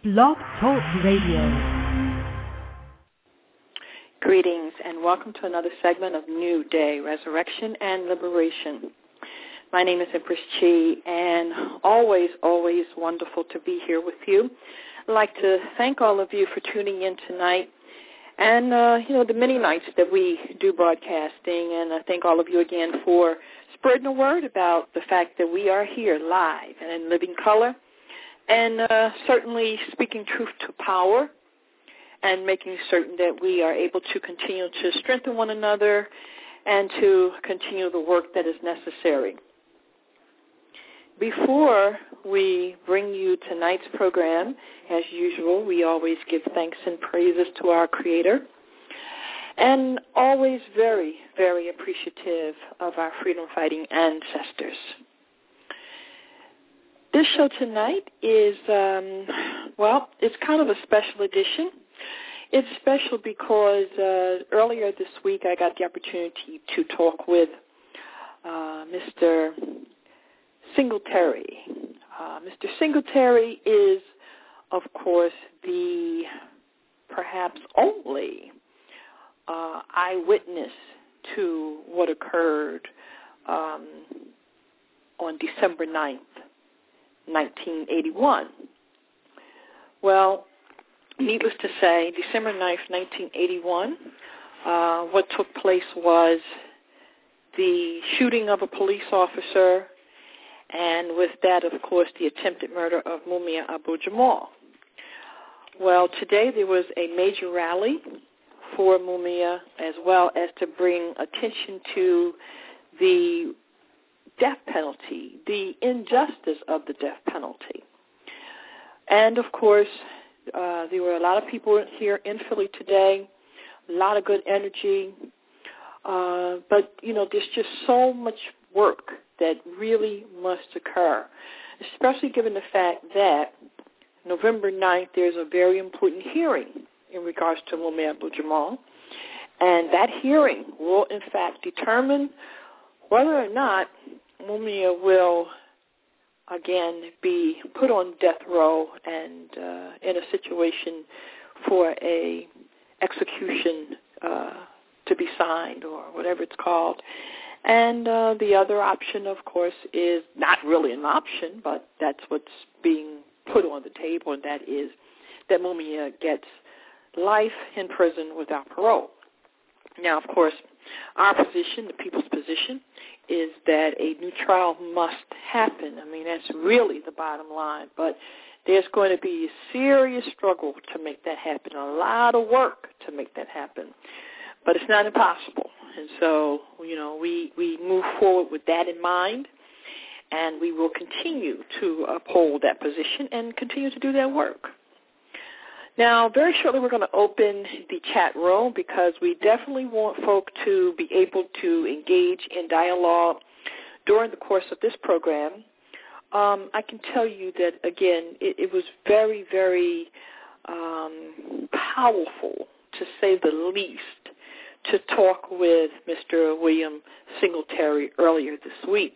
Blog Talk Radio. Greetings and welcome to another segment of New Day, Resurrection and Liberation. My name is Empress Chi, and always wonderful to be here with you. I'd like to thank all of you for tuning in tonight and, the many nights that we do broadcasting, and I thank all of you again for spreading the word about the fact that we are here live and in living color and certainly speaking truth to power and making certain that we are able to continue to strengthen one another and to continue the work that is necessary. Before we bring you tonight's program, as usual, we always give thanks and praises to our Creator, and always very, very appreciative of our freedom-fighting ancestors. This show tonight is, it's kind of a special edition. It's special because earlier this week I got the opportunity to talk with Mr. Singletary. Mr. Singletary is, of course, the perhaps only eyewitness to what occurred on December 9th, 1981. Well, needless to say, December 9th, 1981, what took place was the shooting of a police officer, and with that, of course, the attempted murder of Mumia Abu-Jamal. Well, today there was a major rally for Mumia, as well as to bring attention to the death penalty, the injustice of the death penalty. And, of course, there were a lot of people here in Philly today, a lot of good energy, but, there's just so much work that really must occur, especially given the fact that November 9th there's a very important hearing in regards to Mumia Abu-Jamal, and that hearing will, in fact, determine whether or not Mumia will again be put on death row and in a situation for a execution to be signed or whatever it's called. And the other option, of course, is not really an option, but that's what's being put on the table, and that is that Mumia gets life in prison without parole. Now, of course, our position, the people's position, is that a new trial must happen. I mean, that's really the bottom line. But there's going to be a serious struggle to make that happen, a lot of work to make that happen. But it's not impossible. And so, we move forward with that in mind, and we will continue to uphold that position and continue to do that work. Now, very shortly we're going to open the chat room because we definitely want folk to be able to engage in dialogue during the course of this program. I can tell you that, again, it was very, very powerful, to say the least, to talk with Mr. William Singletary earlier this week.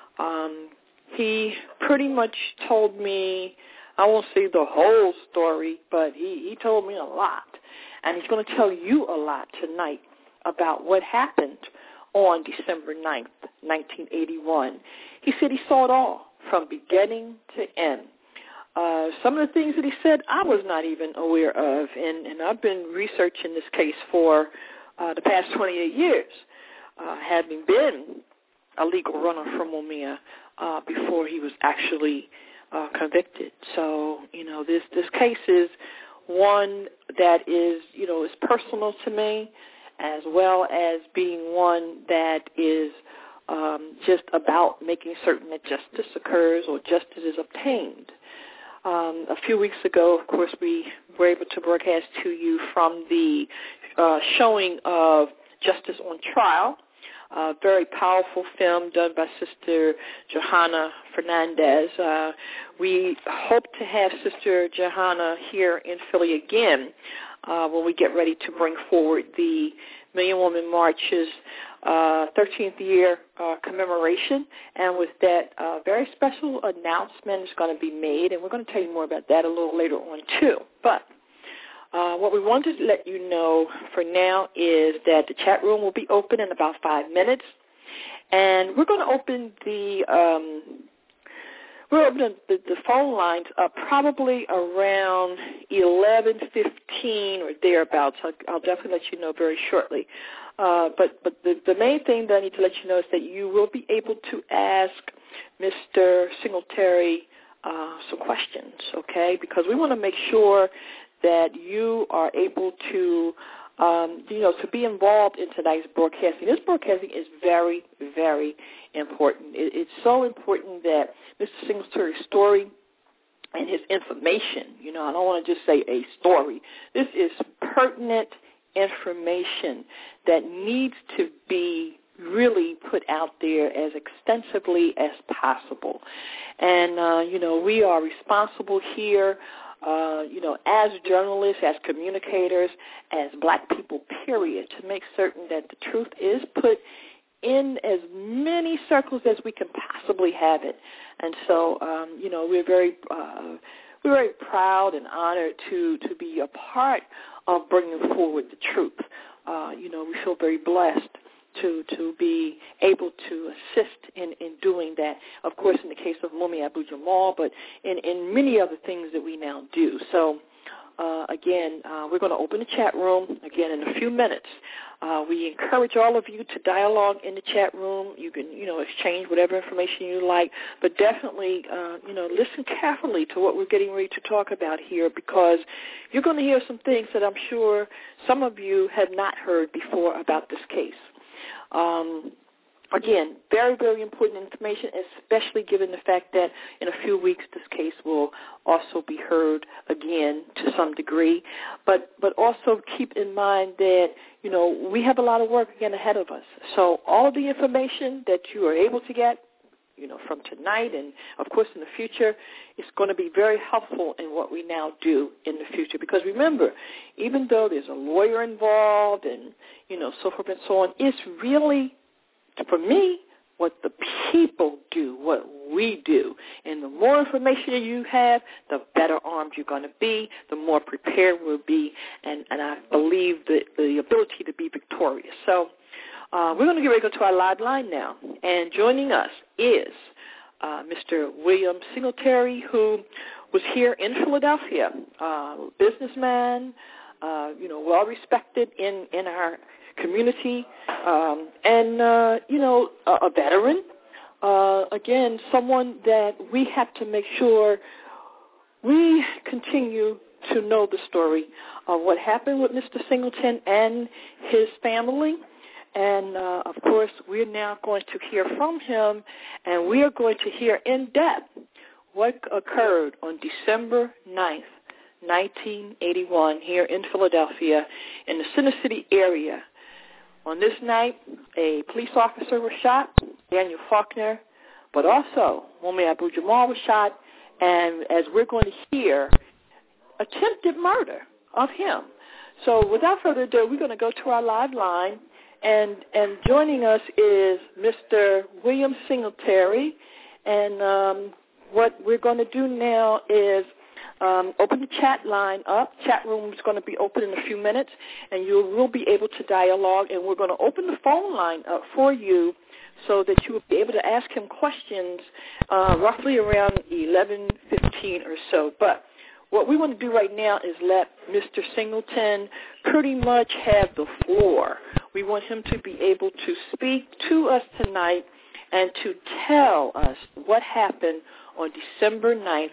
He pretty much told me, I won't say the whole story, but he told me a lot. And he's going to tell you a lot tonight about what happened on December 9th, 1981. He said he saw it all from beginning to end. Some of the things that he said I was not even aware of, and I've been researching this case for the past 28 years, having been a legal runner for Mumia before he was actually convicted. So, this case is one that is, is personal to me, as well as being one that is just about making certain that justice occurs or justice is obtained. A few weeks ago, of course, we were able to broadcast to you from the showing of Justice on Trial very powerful film done by Sister Johanna Fernandez. We hope to have Sister Johanna here in Philly again when we get ready to bring forward the Million Woman March's 13th year commemoration. And with that, very special announcement is going to be made, and we're going to tell you more about that a little later on, too. But what we wanted to let you know for now is that the chat room will be open in about 5 minutes, and we're going to open the phone lines up probably around 11:15 or thereabouts. I'll definitely let you know very shortly. But the main thing that I need to let you know is that you will be able to ask Mr. Singletary some questions, okay? Because we want to make sure that you are able to, to be involved in tonight's broadcasting. This broadcasting is very, very important. It's so important that Mr. Singletary's story and his information, I don't want to just say a story. This is pertinent information that needs to be really put out there as extensively as possible. And, we are responsible here, as journalists, as communicators, as black people, period, to make certain that the truth is put in as many circles as we can possibly have it. And so, we're very proud and honored to be a part of bringing forward the truth. We feel very blessed to be able to assist in doing that, of course, in the case of Mumia Abu-Jamal, but in many other things that we now do. So, again, we're going to open the chat room, again, in a few minutes. We encourage all of you to dialogue in the chat room. You can, exchange whatever information you like, but definitely, listen carefully to what we're getting ready to talk about here, because you're going to hear some things that I'm sure some of you have not heard before about this case. Again, very, very important information, especially given the fact that in a few weeks this case will also be heard again to some degree. But also keep in mind that, we have a lot of work again ahead of us. So all of the information that you are able to get, from tonight and, of course, in the future, is going to be very helpful in what we now do in the future. Because remember, even though there's a lawyer involved and, so forth and so on, it's really, for me, what the people do, what we do. And the more information you have, the better armed you're going to be, the more prepared we'll be, and I believe the ability to be victorious. So we're going to get ready to go to our live line now. And joining us is Mr. William Singletary, who was here in Philadelphia, businessman, well-respected in our community, and, a veteran. Again, someone that we have to make sure we continue to know the story of what happened with Mr. Singleton and his family. And, of course, we're now going to hear from him, and we are going to hear in depth what occurred on December 9th, 1981, here in Philadelphia, in the Center City area. On this night, a police officer was shot, Daniel Faulkner, but also Mumia Abu-Jamal was shot, and as we're going to hear, attempted murder of him. So without further ado, we're going to go to our live line, and joining us is Mr. William Singletary, and what we're going to do now is open the chat line up. Chat room is going to be open in a few minutes, and you will be able to dialogue, and we're going to open the phone line up for you so that you will be able to ask him questions roughly around 11:15 or so. But what we want to do right now is let Mr. Singleton pretty much have the floor. We want him to be able to speak to us tonight and to tell us what happened on December 9th,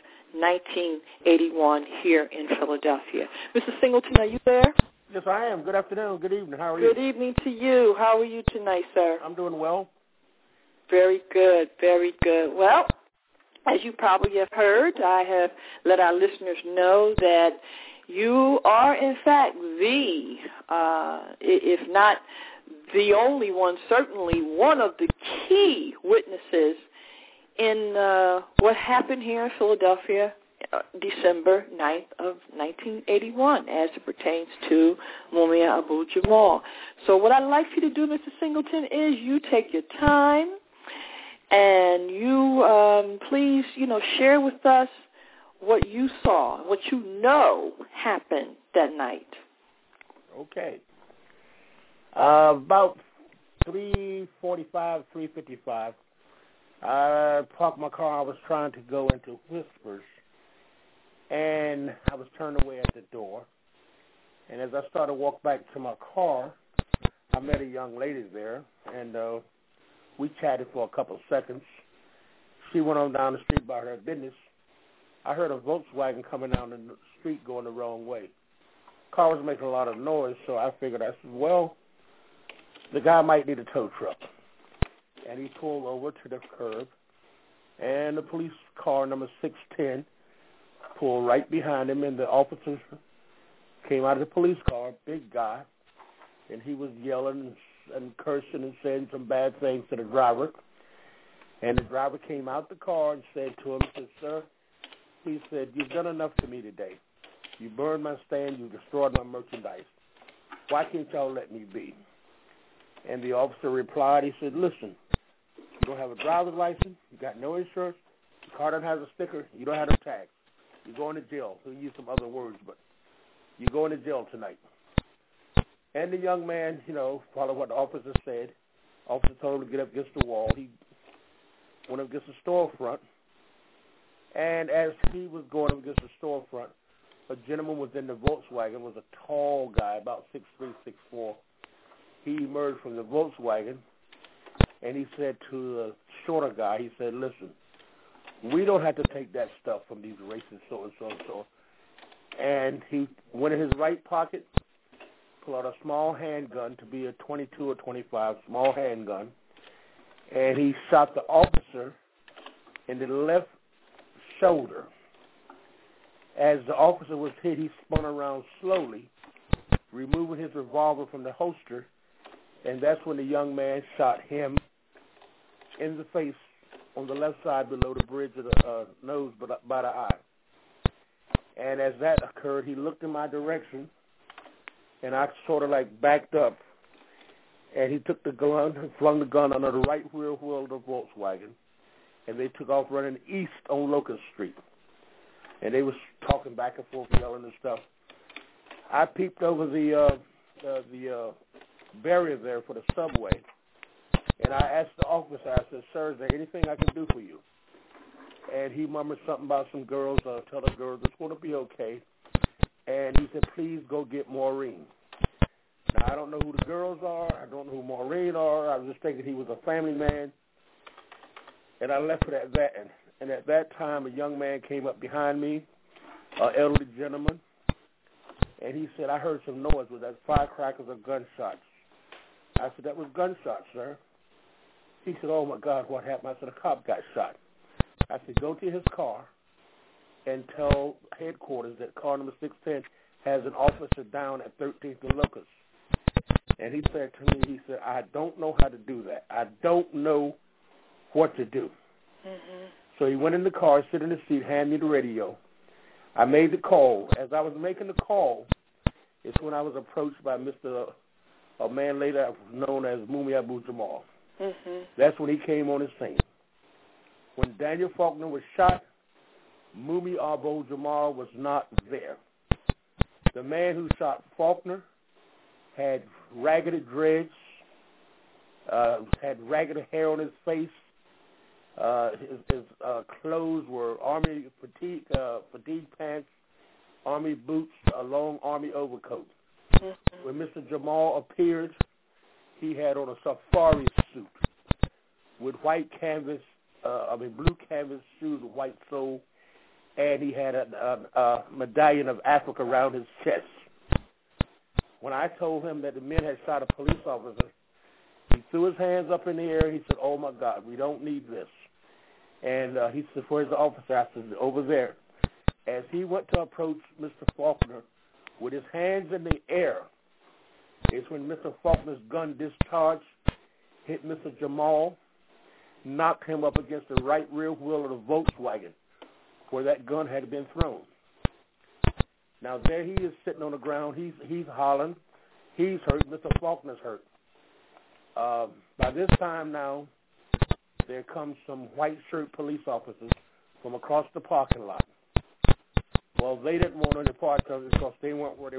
1981 here in Philadelphia. Mr. Singleton, are you there? Yes, I am. Good afternoon. Good evening. How are you? Good evening to you. How are you tonight, sir? I'm doing well. Very good. Very good. Well, as you probably have heard, I have let our listeners know that you are, in fact, if not the only one, certainly one of the key witnesses in what happened here in Philadelphia December 9th of 1981 as it pertains to Mumia Abu-Jamal. So what I'd like you to do, Mr. Singleton, is you take your time and you please, share with us what you saw, what you know happened that night. Okay. About 3:45, 3:55, I parked my car. I was trying to go into Whispers, and I was turned away at the door. And as I started to walk back to my car, I met a young lady there, and we chatted for a couple of seconds. She went on down the street about her business. I heard a Volkswagen coming down the street going the wrong way. The car was making a lot of noise, so I figured, I said, well, the guy might need a tow truck. And he pulled over to the curb, and the police car number 610 pulled right behind him, and the officer came out of the police car, big guy, and he was yelling and cursing and saying some bad things to the driver. And the driver came out the car and said to him, he said, sir, he said, you've done enough to me today. You burned my stand. You destroyed my merchandise. Why can't y'all let me be? And the officer replied, he said, listen, you don't have a driver's license. You got no insurance. The car doesn't have a sticker. You don't have no tags. You're going to jail. He'll use some other words, but you're going to jail tonight. And the young man, followed what the officer said. The officer told him to get up against the wall. He went up against the storefront. And as he was going up against the storefront, a gentleman was in the Volkswagen, was a tall guy, about 6'3", 6'4". He emerged from the Volkswagen, and he said to the shorter guy, he said, listen, we don't have to take that stuff from these racist so-and-so and so. And he went in his right pocket, pulled out a small handgun to be a 22 or 25, small handgun, and he shot the officer in the left shoulder. As the officer was hit, he spun around slowly, removing his revolver from the holster, and that's when the young man shot him in the face on the left side below the bridge of the nose by the eye. And as that occurred, he looked in my direction, and I sort of backed up, and he took the gun and flung the gun under the right rear wheel of the Volkswagen, and they took off running east on Locust Street. And they was talking back and forth, yelling and stuff. I peeped over the barrier there for the subway, and I asked the officer, I said, sir, is there anything I can do for you? And he murmured something about some girls, tell the girls it's going to be okay. And he said, please go get Maureen. Now, I don't know who the girls are. I don't know who Maureen are. I was just thinking he was a family man. And I left it at that. And at that time, a young man came up behind me, an elderly gentleman, and he said, I heard some noise. Was that firecrackers or gunshots? I said, that was gunshots, sir. He said, oh, my God, what happened? I said, a cop got shot. I said, go to his car and tell headquarters that car number 610 has an officer down at 13th and Locust. And he said to me, he said, I don't know how to do that. I don't know what to do. Mm-hmm. So he went in the car, sit in the seat, hand me the radio. I made the call. As I was making the call, it's when I was approached by a man later known as Mumia Abu-Jamal. Mm-hmm. That's when he came on the scene. When Daniel Faulkner was shot, Mumia Abu-Jamal was not there. The man who shot Faulkner had ragged dreads, had ragged hair on his face. His clothes were army fatigue pants, army boots, a long army overcoat. Mm-hmm. When Mr. Jamal appeared, he had on a safari suit with white canvas, blue canvas shoes with white sole, and he had a medallion of Africa around his chest. When I told him that the men had shot a police officer, he threw his hands up in the air. He said, oh, my God, we don't need this. And he said, where's the officer? I said, over there. As he went to approach Mr. Faulkner with his hands in the air, It's when Mr. Faulkner's gun discharged, hit Mr. Jamal, knocked him up against the right rear wheel of the Volkswagen where that gun had been thrown. Now, there he is sitting on the ground. He's hollering. He's hurt. Mr. Faulkner's hurt. By this time now, there comes some white shirt police officers from across the parking lot. Well, they didn't want any part of it because they weren't where they were.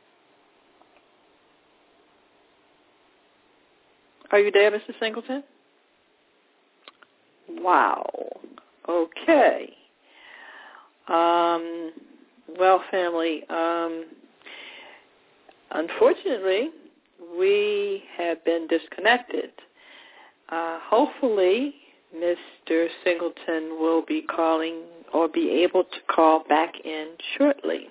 Are you there, Mr. Singleton? Wow. Okay. Well, family, unfortunately, we have been disconnected. Hopefully, Mr. Singleton will be calling or be able to call back in shortly.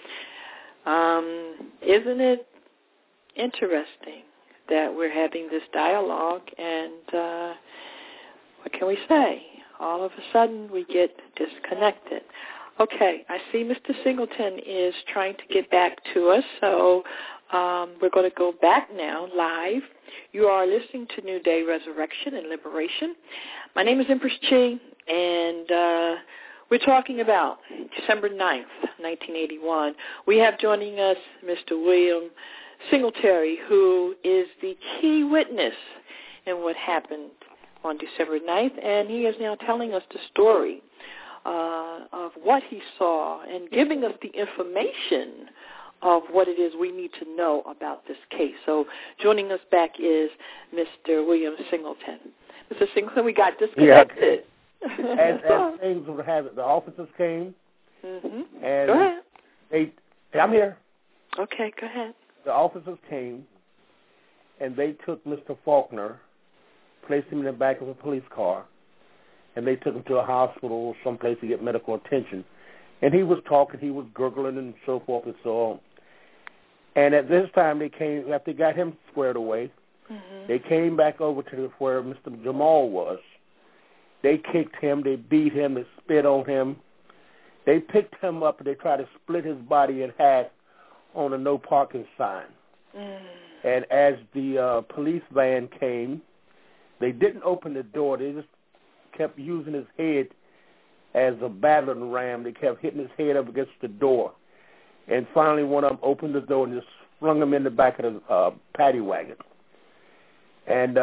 Isn't it interesting that we're having this dialogue and what can we say? All of a sudden we get disconnected. Okay, I see Mr. Singleton is trying to get back to us, so we're going to go back now live. You are listening to New Day Resurrection and Liberation. My name is Empress Chi, and we're talking about December 9th, 1981. We have joining us Mr. William Singletary, who is the key witness in what happened on December 9th, and he is now telling us the story of what he saw and giving us the information of what it is we need to know about this case. So joining us back is Mr. William Singleton. Mr. Singleton, we got disconnected. Yeah. As things would have it, the officers came, and go ahead. I'm here. Okay, go ahead. The officers came, and they took Mr. Faulkner, placed him in the back of a police car, and they took him to a hospital or someplace to get medical attention. And he was talking, he was gurgling and so forth and so on. And at this time they came, after they got him squared away, they came back over to where Mr. Jamal was. They kicked him, they beat him, they spit on him. They picked him up and they tried to split his body in half on a no parking sign. And as the police van came, they didn't open the door. They just kept using his head as a battering ram. They kept hitting his head up against the door. And finally one of them opened the door and just flung him in the back of the paddy wagon. And,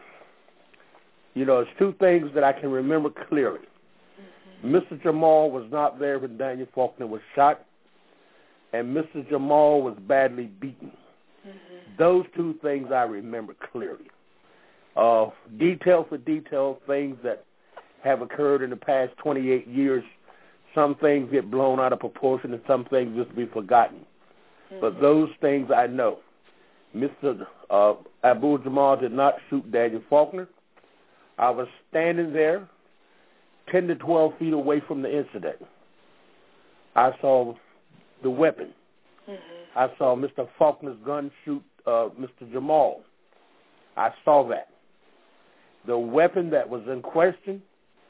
it's two things that I can remember clearly. Mr. Jamal was not there when Daniel Faulkner was shot, and Mr. Jamal was badly beaten. Those two things I remember clearly. Detail for detail, things that have occurred in the past 28 years, some things get blown out of proportion and some things just be forgotten. But those things I know. Mr. Abu Jamal did not shoot Daniel Faulkner. I was standing there 10 to 12 feet away from the incident. I saw the weapon. I saw Mr. Faulkner's gun shoot Mr. Jamal. I saw that. The weapon that was in question,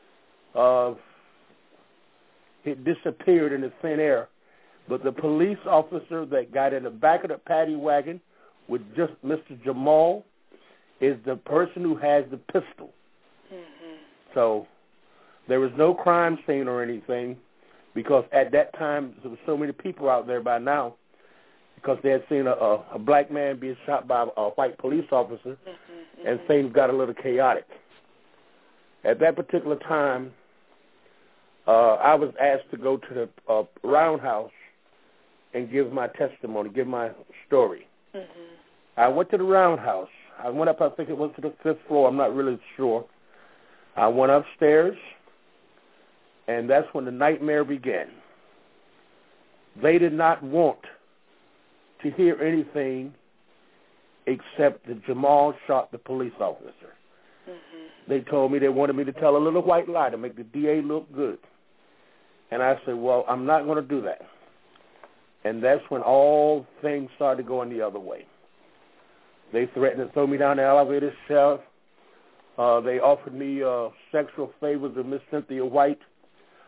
it disappeared in the thin air. But the police officer that got in the back of the paddy wagon with just Mr. Jamal is the person who has the pistol. So there was no crime scene or anything because at that time there were so many people out there by now because they had seen a black man being shot by a white police officer and things got a little chaotic. At that particular time, I was asked to go to the roundhouse and give my testimony, give my story. I went to the roundhouse. I went up, I think it was to the 5th floor. I'm not really sure. I went upstairs, and that's when the nightmare began. They did not want to hear anything except that Jamal shot the police officer. They told me they wanted me to tell a little white lie to make the DA look good. And I said, well, I'm not going to do that. And that's when all things started going the other way. They threatened to throw me down the elevator shaft. They offered me sexual favors with Miss Cynthia White.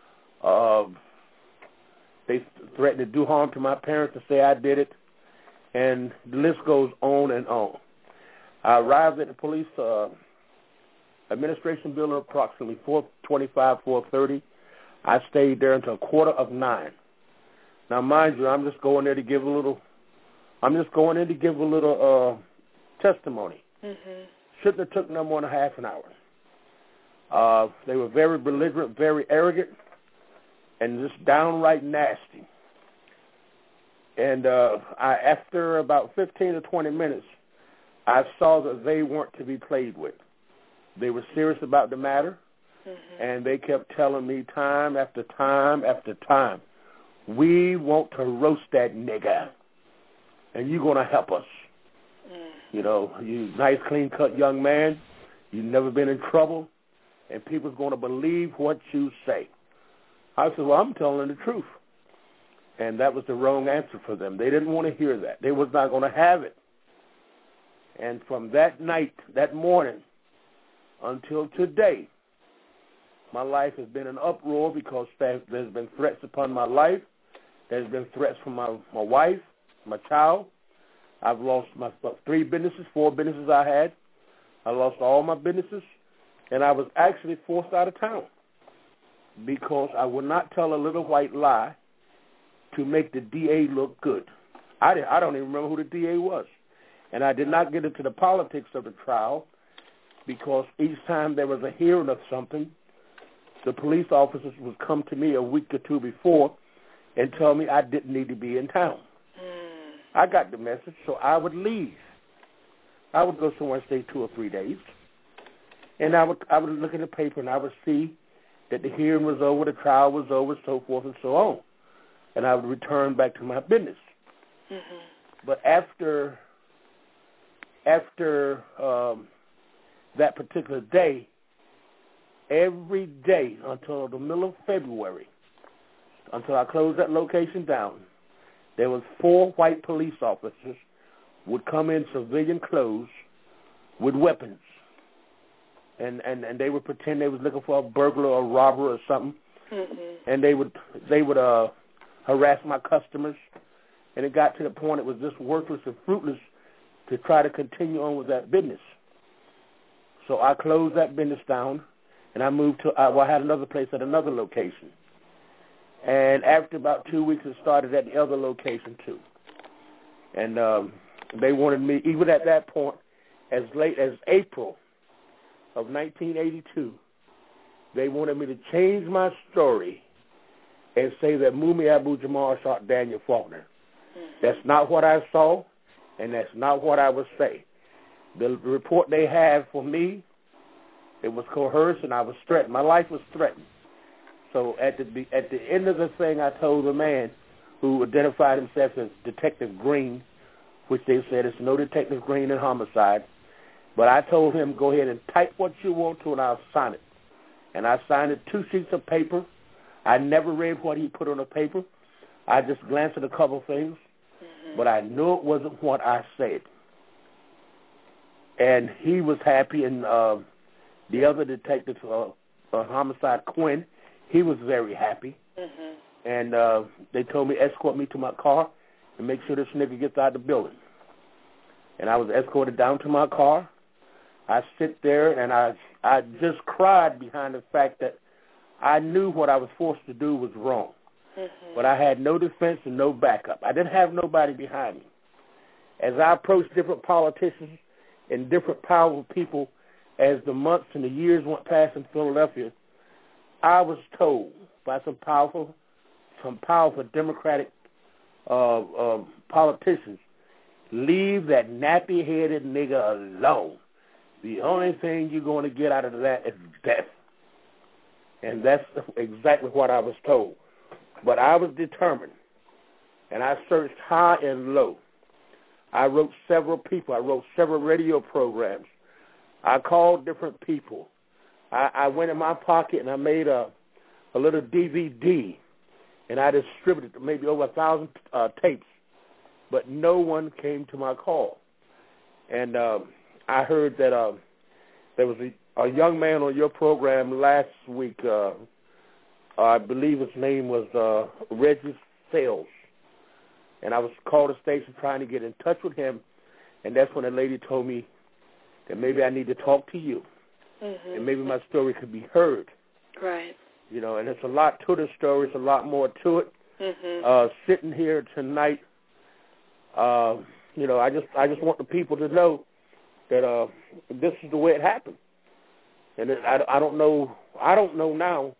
They threatened to do harm to my parents to say I did it. and the list goes on and on. I arrived at the police administration building approximately 4:25, 4:30. I stayed there until 8:45. Now, mind you, I'm just going in to give a little testimony. Mm-hmm. Shouldn't have took no more than half an hour. They were very belligerent, very arrogant, and just downright nasty. And after about 15 to 20 minutes, I saw that they weren't to be played with. They were serious about the matter, and they kept telling me time after time after time, we want to roast that nigger, and you're going to help us. You know, you nice, clean-cut young man, you've never been in trouble, and people's going to believe what you say. I said, well, I'm telling the truth. And that was the wrong answer for them. They didn't want to hear that. They was not going to have it. And from that night, that morning, until today, my life has been an uproar because there's been threats upon my life. There's been threats from my wife, my child. I've lost my 4 businesses I had. I lost all my businesses, and I was actually forced out of town because I would not tell a little white lie to make the DA look good. I don't even remember who the DA was. And I did not get into the politics of the trial because each time there was a hearing of something, the police officers would come to me a week or two before and tell me I didn't need to be in town. I got the message, so I would leave. I would go somewhere and stay 2 or 3 days. And I would look at the paper and I would see that the hearing was over, the trial was over, so forth and so on. And I would return back to my business. Mm-hmm. But after that particular day, every day until the middle of February, until I closed that location down, there was 4 white police officers would come in civilian clothes with weapons. And they would pretend they was looking for a burglar or a robber or something. Mm-hmm. And they would harass my customers. And it got to the point it was just worthless and fruitless to try to continue on with that business. So I closed that business down, and I moved to, I had another place at another location. And after about 2 weeks, it started at the other location, too. And they wanted me, even at that point, as late as April of 1982, they wanted me to change my story and say that Mumia Abu-Jamal shot Daniel Faulkner. That's not what I saw, and that's not what I would say. The report they had for me, it was coerced, and I was threatened. My life was threatened. So at the end of the thing, I told the man who identified himself as Detective Green, which they said is no Detective Green in homicide, but I told him, go ahead and type what you want to, and I'll sign it. And I signed it 2 sheets of paper. I never read what he put on the paper. I just glanced at a couple things, but I knew it wasn't what I said. And he was happy, and the other detective, homicide Quinn, he was very happy. Mm-hmm. And they told me, escort me to my car and make sure this nigga gets out of the building. And I was escorted down to my car. I sit there, and I just cried behind the fact that I knew what I was forced to do was wrong. Mm-hmm. But I had no defense and no backup. I didn't have nobody behind me. As I approached different politicians and different powerful people as the months and the years went past in Philadelphia, I was told by some powerful Democratic politicians, leave that nappy-headed nigga alone. The only thing you're going to get out of that is death. And that's exactly what I was told. But I was determined, and I searched high and low. I wrote several people. I wrote several radio programs. I called different people. I went in my pocket, and I made a little DVD, and I distributed maybe over 1,000 tapes. But no one came to my call. And I heard that there was a young man on your program last week. I believe his name was Reggie Sales. and I was called the station trying to get in touch with him, and that's when a lady told me that maybe I need to talk to you, and maybe my story could be heard. Right. You know, and there's a lot to the story. There's a lot more to it. Sitting here tonight, you know, I just want the people to know that this is the way it happened. And I don't know now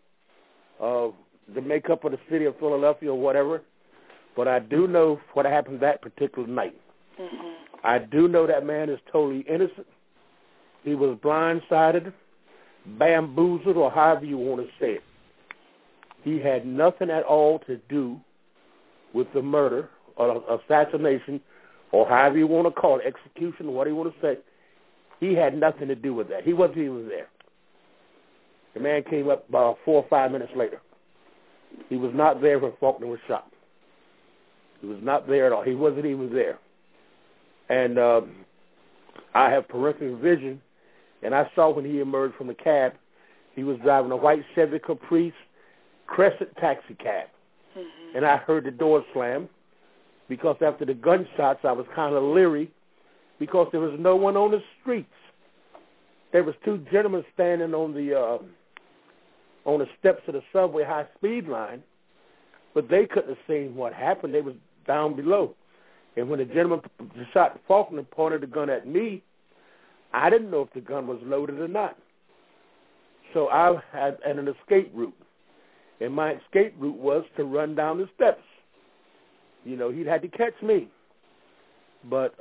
the makeup of the city of Philadelphia or whatever, but I do know what happened that particular night. I do know that man is totally innocent. He was blindsided, bamboozled, or however you want to say it. He had nothing at all to do with the murder or assassination or however you want to call it, execution, what you want to say. He had nothing to do with that. He wasn't even there. The man came up about 4 or 5 minutes later. He was not there when Faulkner was shot. He was not there at all. He wasn't even there. And I have peripheral vision, and I saw when he emerged from the cab, he was driving a white Chevy Caprice Crescent taxi cab. And I heard the door slam because after the gunshots, I was kind of leery because there was no one on the streets. There was 2 gentlemen standing on the steps of the subway high-speed line, but they couldn't have seen what happened. They was down below. And when the gentleman shot Faulkner pointed the gun at me, I didn't know if the gun was loaded or not. So I had an escape route. And my escape route was to run down the steps. You know, he'd had to catch me. But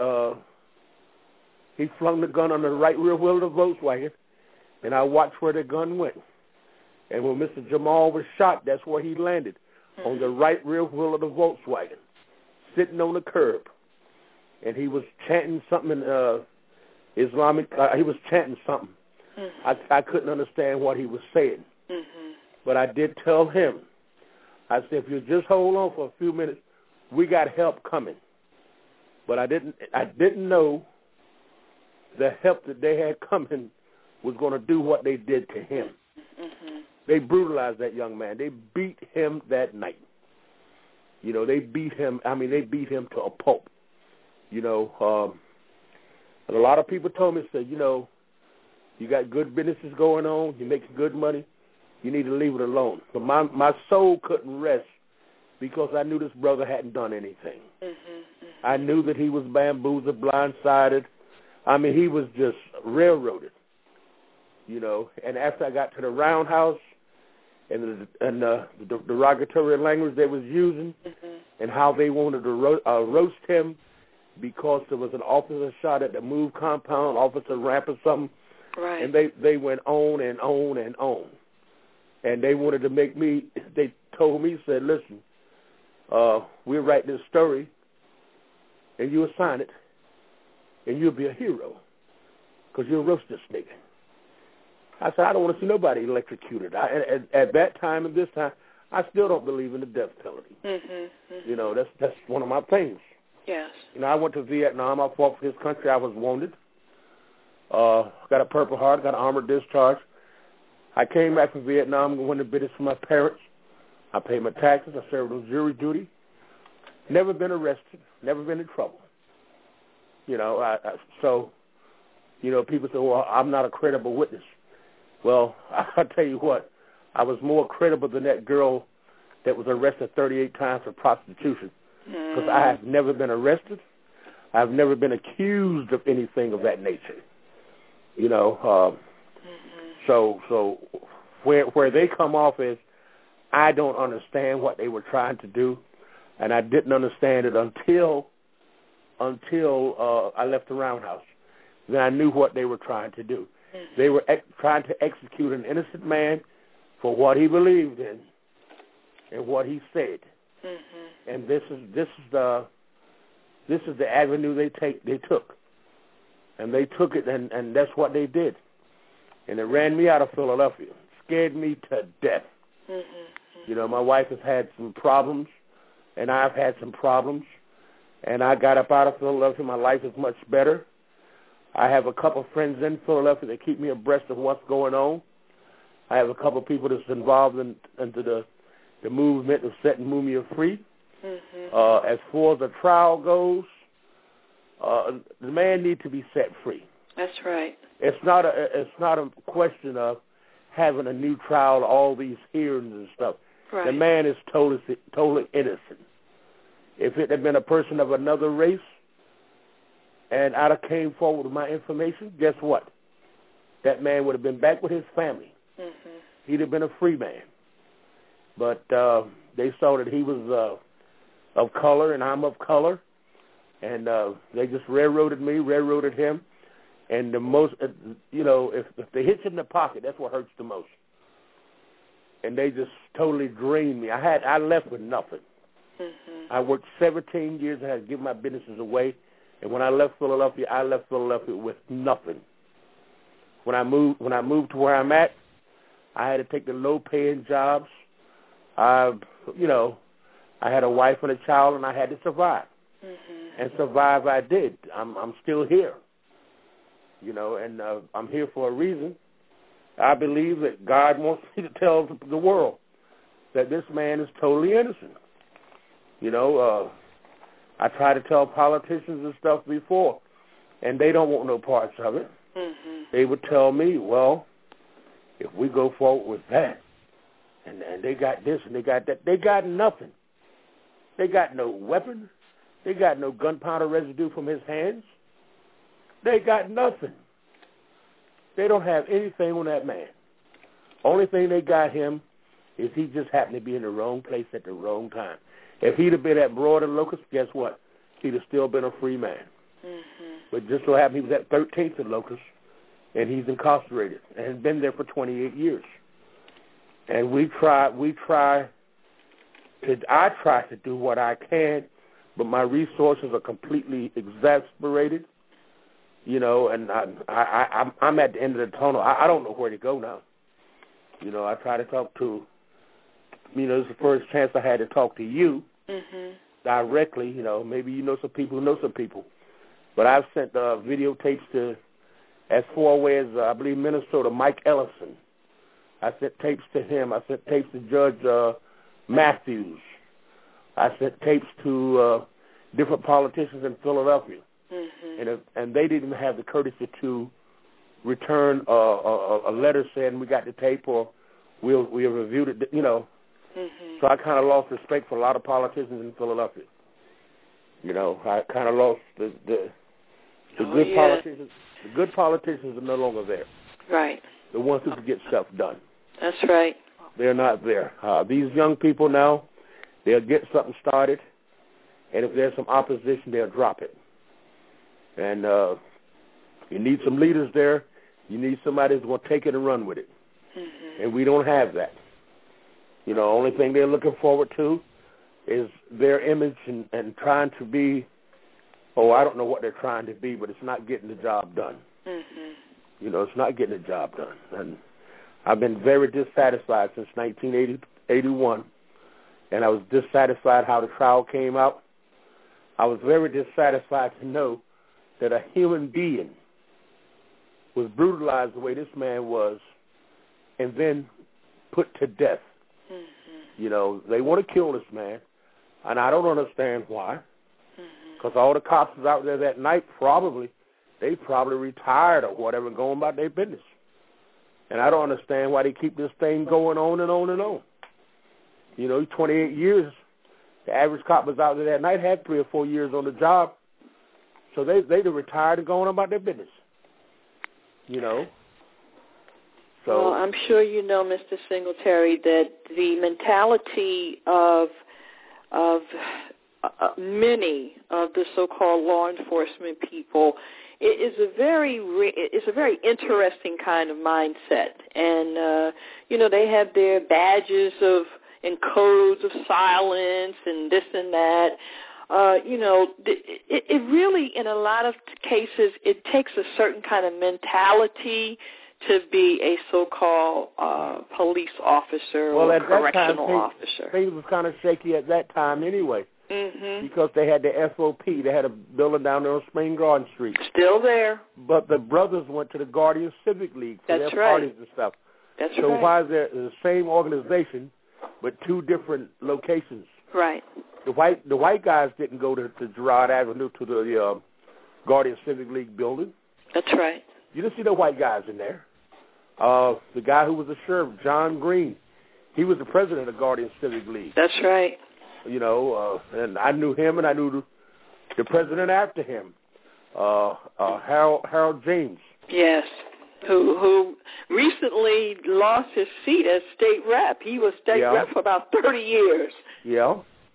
he flung the gun on the right rear wheel of the Volkswagen, and I watched where the gun went. And when Mr. Jamal was shot, that's where he landed, on the right rear wheel of the Volkswagen, sitting on the curb. And he was chanting something in Islamic. He was chanting something. I couldn't understand what he was saying. But I did tell him, I said, if you just hold on for a few minutes, we got help coming. But I didn't know the help that they had coming was going to do what they did to him. They brutalized that young man. They beat him that night. You know, they beat him. I mean, they beat him to a pulp. You know, and a lot of people told me, said, you know, you got good businesses going on, you're making good money, you need to leave it alone. But my soul couldn't rest because I knew this brother hadn't done anything. I knew that he was bamboozled, blindsided. I mean, he was just railroaded, you know. And after I got to the roundhouse and the derogatory language they was using and how they wanted to roast him because there was an officer shot at the Move compound, officer ramp or something. Right. And they went on and on and on. And they wanted to make me, they told me, said, listen, we'll write this story, and you'll sign it, and you'll be a hero, because you'll roast this nigga. I said, I don't want to see nobody electrocuted. At that time and this time, I still don't believe in the death penalty. You know, that's one of my things. Yes. You know, I went to Vietnam. I fought for this country. I was wounded. Got a Purple Heart, got an armored discharge. I came back from Vietnam and went to business for my parents. I paid my taxes. I served on jury duty. Never been arrested. Never been in trouble. You know, so, you know, people say, well, I'm not a credible witness. Well, I'll tell you what, I was more credible than that girl that was arrested 38 times for prostitution because I have never been arrested. I've never been accused of anything of that nature. You know, so where they come off is I don't understand what they were trying to do, and I didn't understand it until I left the roundhouse. Then I knew what they were trying to do. They were trying to execute an innocent man for what he believed in and what he said. And this is the avenue they took. And they took it, and that's what they did. And it ran me out of Philadelphia, scared me to death. You know, my wife has had some problems, and I've had some problems. And I got up out of Philadelphia. My life is much better. I have a couple friends in Philadelphia that keep me abreast of what's going on. I have a couple people that's involved into the movement of setting Mumia free. Mm-hmm. As far as the trial goes, the man needs to be set free. That's right. It's not a question of having a new trial, all these hearings and stuff. Right. The man is totally innocent. If it had been a person of another race and I'd have came forward with my information, guess what? That man would have been back with his family. Mm-hmm. He'd have been a free man. But they saw that he was of color and I'm of color, and they just railroaded me, railroaded him. And the most, if they hit you in the pocket, that's what hurts the most. And they just totally drained me. I left with nothing. Mm-hmm. I worked 17 years. I had to give my businesses away. And when I left Philadelphia with nothing. When I moved to where I'm at, I had to take the low-paying jobs. I had a wife and a child, and I had to survive. Mm-hmm. And survive I did. I'm still here. And I'm here for a reason. I believe that God wants me to tell the world that this man is totally innocent. I try to tell politicians and stuff before, and they don't want no parts of it. Mm-hmm. They would tell me, well, if we go forward with that, and they got this and they got that, they got nothing. They got no weapon. They got no gunpowder residue from his hands. They got nothing. They don't have anything on that man. Only thing they got him is he just happened to be in the wrong place at the wrong time. If he'd have been at Broad and Locust, guess what? He'd have still been a free man. Mm-hmm. But just so happened he was at 13th and Locust, and he's incarcerated and has been there for 28 years. And I try to do what I can, but my resources are completely exasperated. And I'm at the end of the tunnel. I don't know where to go now. I try to talk to, this is the first chance I had to talk to you mm-hmm. directly. Maybe you know some people who know some people. But I've sent videotapes to, as far away as, I believe, Minnesota, Mike Ellison. I sent tapes to him. I sent tapes to Judge Matthews. I sent tapes to different politicians in Philadelphia. Mm-hmm. And they didn't have the courtesy to return a letter saying we got the tape or we reviewed it, Mm-hmm. So I kind of lost respect for a lot of politicians in Philadelphia. I kind of lost the good politicians. The good politicians are no longer there. Right. The ones who can get stuff done. That's right. They're not there. These young people now, they'll get something started, and if there's some opposition, they'll drop it. And you need some leaders there. You need somebody who's going to take it and run with it. Mm-hmm. And we don't have that. Only thing they're looking forward to is their image and trying to be, I don't know what they're trying to be, but it's not getting the job done. Mm-hmm. It's not getting the job done. And I've been very dissatisfied since 1981, and I was dissatisfied how the trial came out. I was very dissatisfied to know that a human being was brutalized the way this man was and then put to death. Mm-hmm. They want to kill this man, and I don't understand why, because mm-hmm. all the cops was out there that night they probably retired or whatever and going about their business. And I don't understand why they keep this thing going on and on and on. 28 years, the average cop was out there that night, had 3 or 4 years on the job. So they'd retired and going about their business. So, well, I'm sure you know, Mr. Singletary, that the mentality of many of the so-called law enforcement people is a very interesting kind of mindset, and they have their badges and codes of silence and this and that. It really, in a lot of cases, it takes a certain kind of mentality to be a so-called police officer or correctional officer. Things was kind of shaky at that time anyway, mm-hmm. because they had the FOP. They had a building down there on Spring Garden Street. Still there. But the brothers went to the Guardian Civic League for That's their right. parties and stuff. That's so right. why is there the same organization but 2 different locations? Right. The white guys didn't go to Girard Avenue to the Guardian Civic League building. That's right. You didn't see no white guys in there. The guy who was the sheriff, John Green, he was the president of the Guardian Civic League. That's right. You know, and I knew him, and I knew the president after him, Harold James. Yes. Who recently lost his seat as state rep. He was state rep for about 30 years. Yeah.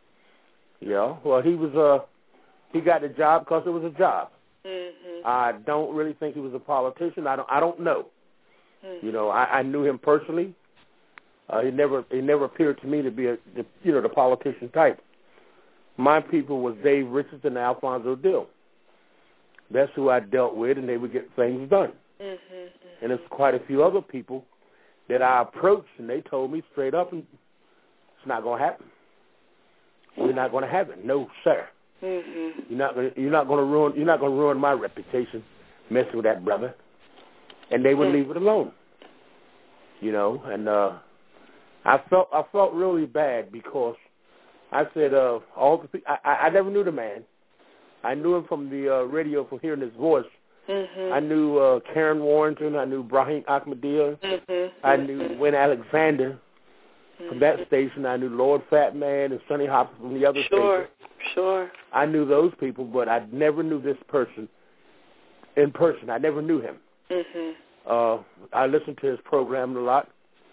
Well, he got the job because it was a job. Mm-hmm. I don't really think he was a politician. I don't know. Mm-hmm. You know, I knew him personally. He never appeared to me to be the politician type. My people was Dave Richardson and Alfonso Dill. That's who I dealt with, and they would get things done. Mm-hmm. And there's quite a few other people that I approached, and they told me straight up, and it's not going to happen. We're not going to have it. No, sir. Mm-hmm. You're not going to ruin my reputation messing with that brother. And they would leave it alone. You know, and I felt really bad because I said I never knew the man. I knew him from the radio from hearing his voice. Mm-hmm. I knew Karen Warrington. I knew Brahim Ahmadiyya. Mm-hmm. I knew Wynn Alexander from that station. I knew Lord Fatman and Sonny Hopkins from the other station. Sure. I knew those people, but I never knew this person in person. I never knew him. Mm-hmm. I listened to his program a lot,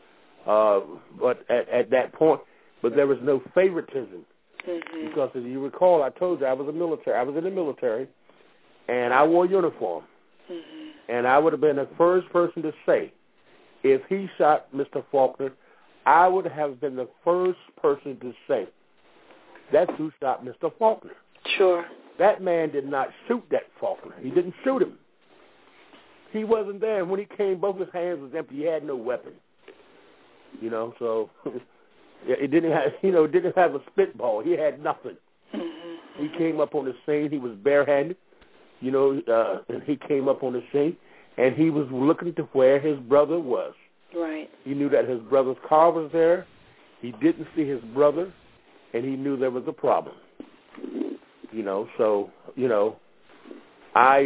but at that point, but there was no favoritism. Mm-hmm. Because as you recall, I told you I was in the military, and I wore a uniform. Mm-hmm. And I would have been the first person to say, if he shot Mr. Faulkner, I would have been the first person to say, that's who shot Mr. Faulkner. Sure. That man did not shoot that Faulkner. He didn't shoot him. He wasn't there. And when he came, both his hands was empty. He had no weapon. You know, so it didn't have a spitball. He had nothing. Mm-hmm. He came up on the scene. He was barehanded. You know, and he came up on the scene, and he was looking to where his brother was. Right. He knew that his brother's car was there. He didn't see his brother, and he knew there was a problem. You know, so, you know, I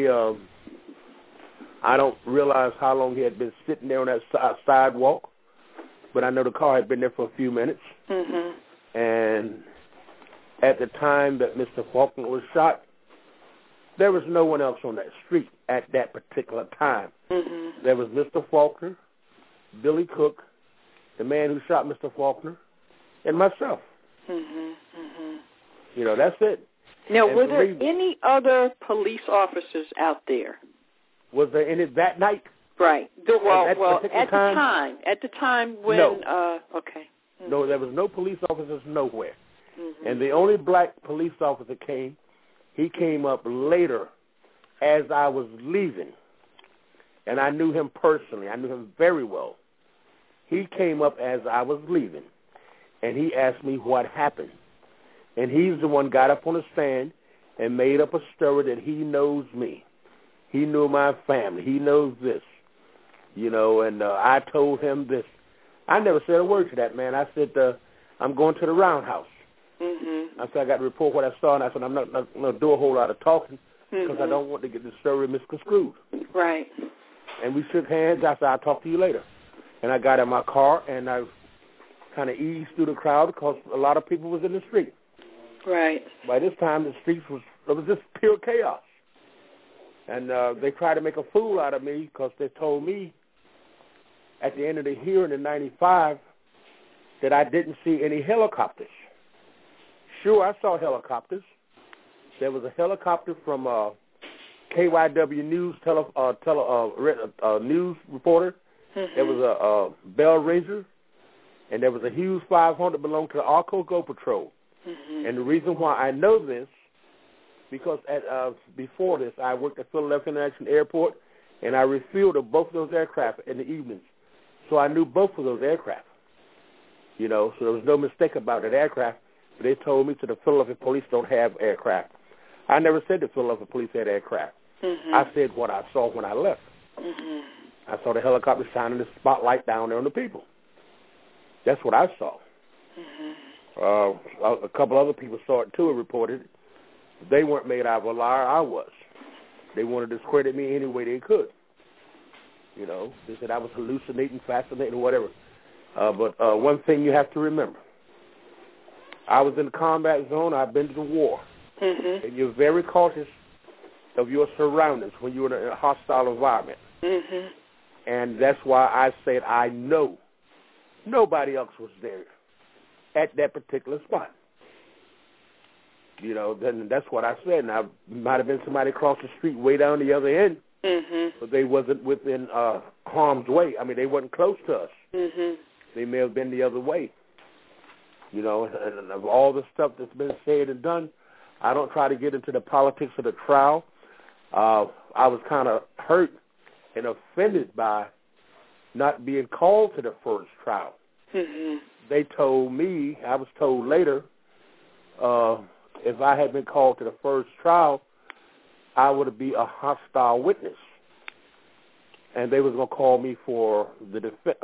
don't realize how long he had been sitting there on that sidewalk, but I know the car had been there for a few minutes. Mm-hmm. And at the time that Mr. Faulkner was shot, there was no one else on that street at that particular time. Mm-hmm. There was Mr. Faulkner, Billy Cook, the man who shot Mr. Faulkner, and myself. Mm-hmm. Mm-hmm. You know, that's it. Now, were there any other police officers out there? Was there any that night? Right. At the time when... No. Okay. Mm-hmm. No, there was no police officers nowhere. Mm-hmm. And the only black police officer he came up later as I was leaving. And I knew him personally. I knew him very well. He came up as I was leaving, and he asked me what happened. And he's the one got up on the stand and made up a story that he knows me. He knew my family. He knows this. You know, and I told him this. I never said a word to that man. I said, I'm going to the roundhouse. Mm-hmm. I said, I got to report what I saw, and I said, I'm not going to do a whole lot of talking because I don't want to get the story misconstrued. Right. And we shook hands. I said, I'll talk to you later. And I got in my car, and I kind of eased through the crowd because a lot of people was in the street. Right. By this time, the streets was just pure chaos. And they tried to make a fool out of me because they told me at the end of the hearing in 95 that I didn't see any helicopters. Sure, I saw helicopters. There was a helicopter from KYW News news reporter. Mm-hmm. There was a Bell Ranger, and there was a Hughes 500 belonged to the Arco Go Patrol. Mm-hmm. And the reason why I know this, because before this, I worked at Philadelphia International Airport, and I refueled both of those aircraft in the evenings. So I knew both of those aircraft. You know, so there was no mistake about that aircraft. But they told me that the Philadelphia police don't have aircraft. I never said the Philadelphia police had aircraft. Mm-hmm. I said what I saw when I left. Mm-hmm. I saw the helicopter shining the spotlight down there on the people. That's what I saw. Mm-hmm. A couple other people saw it too and reported it. They weren't made out of a liar. I was. They wanted to discredit me any way they could. You know, they said I was hallucinating, fascinating, whatever. But one thing you have to remember, I was in the combat zone. I've been to the war. Mm-hmm. And you're very cautious of your surroundings when you're in a hostile environment. Mm-hmm. And that's why I said I know nobody else was there at that particular spot. You know, then that's what I said. Now, might have been somebody across the street way down the other end, mm-hmm. but they wasn't within harm's way. I mean, they wasn't close to us. Mm-hmm. They may have been the other way. You know, and of all the stuff that's been said and done, I don't try to get into the politics of the trial. I was kind of hurt and offended by not being called to the first trial. Mm-hmm. They told me, I was told later, if I had been called to the first trial, I would be a hostile witness, and they was going to call me for the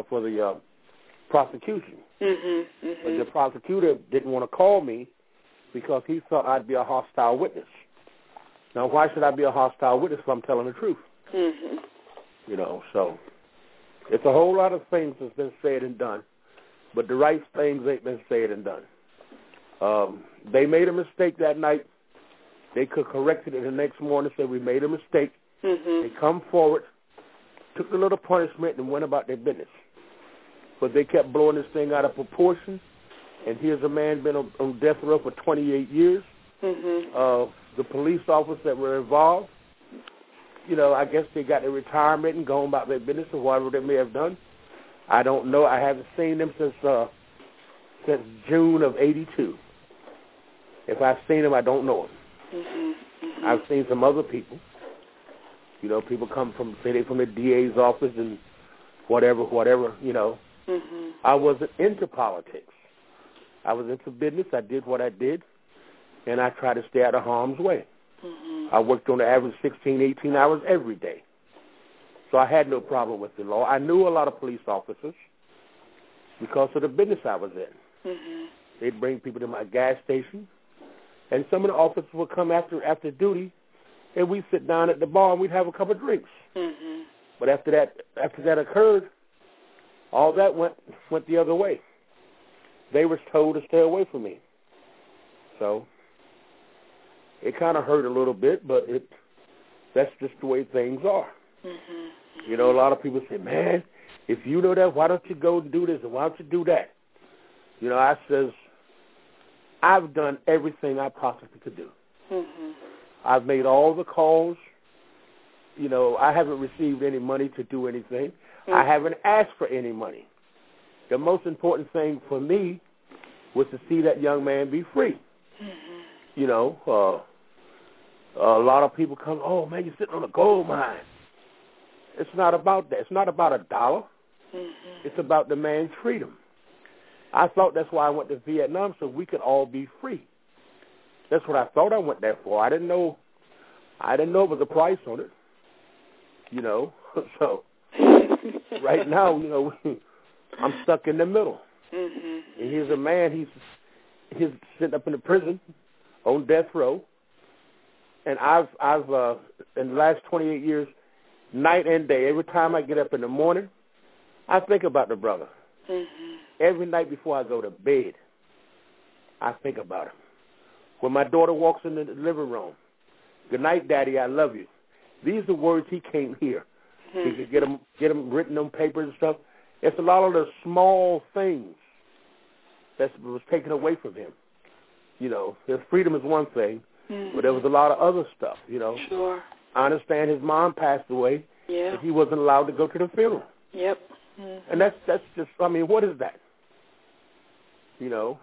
prosecution. Mm-hmm. Mm-hmm. But the prosecutor didn't want to call me because he thought I'd be a hostile witness. Now, why should I be a hostile witness if I'm telling the truth? Mm-hmm. You know, so it's a whole lot of things that's been said and done, but the right things ain't been said and done. They made a mistake that night. They could correct it the next morning and say, we made a mistake. Mm-hmm. They come forward, took a little punishment, and went about their business. But they kept blowing this thing out of proportion, and here's a man been on death row for 28 years. Mm-hmm. The police officers that were involved, you know, I guess they got their retirement and gone about their business or whatever they may have done. I don't know. I haven't seen them since June of '82. If I've seen them, I don't know them. Mm-hmm. Mm-hmm. I've seen some other people. You know, people come from, say they from the DA's office and whatever, you know. Mm-hmm. I wasn't into politics. I was into business. I did what I did, and I tried to stay out of harm's way. Mm-hmm. I worked on the average 16, 18 hours every day. So I had no problem with the law. I knew a lot of police officers because of the business I was in. Mm-hmm. They'd bring people to my gas station, and some of the officers would come after duty, and we'd sit down at the bar and we'd have a couple of drinks. Mm-hmm. But after that occurred, all that went the other way. They were told to stay away from me. So it kind of hurt a little bit, but that's just the way things are. Mm-hmm. You know, a lot of people say, man, if you know that, why don't you go and do this and why don't you do that? You know, I says, I've done everything I possibly could do. Mm-hmm. I've made all the calls. You know, I haven't received any money to do anything. Mm-hmm. I haven't asked for any money. The most important thing for me was to see that young man be free. Mm-hmm. You know, a lot of people come, oh, man, you're sitting on a gold mine. It's not about that. It's not about $1. Mm-hmm. It's about the man's freedom. I thought that's why I went to Vietnam, so we could all be free. That's what I thought I went there for. I didn't know it was a price on it. You know, so right now, you know, I'm stuck in the middle. Mm-hmm. And here's a man, he's sitting up in the prison on death row. And I've in the last 28 years, night and day, every time I get up in the morning, I think about the brother. Mm-hmm. Every night before I go to bed, I think about him. When my daughter walks in the living room, good night, Daddy, I love you. These are words he can't hear. Mm-hmm. He could get them written on papers and stuff. It's a lot of the small things that was taken away from him. You know, his freedom is one thing, mm-hmm. but there was a lot of other stuff, you know. Sure. I understand his mom passed away, yeah. but he wasn't allowed to go to the funeral. Yep. Mm-hmm. And that's just, I mean, what is that? You know,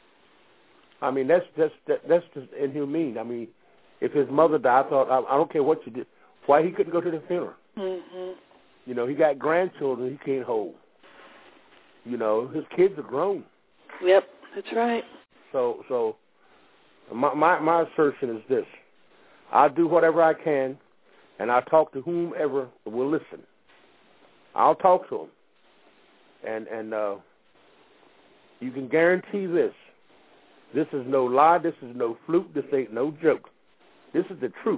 I mean, that's just inhumane. I mean, if his mother died, I thought, I don't care what you did, why he couldn't go to the funeral? Mm-hmm. You know, he got grandchildren he can't hold. You know, his kids are grown. Yep, that's right. So my assertion is this. I'll do whatever I can, and I'll talk to whomever will listen. I'll talk to them. And you can guarantee this. This is no lie. This is no fluke. This ain't no joke. This is the truth.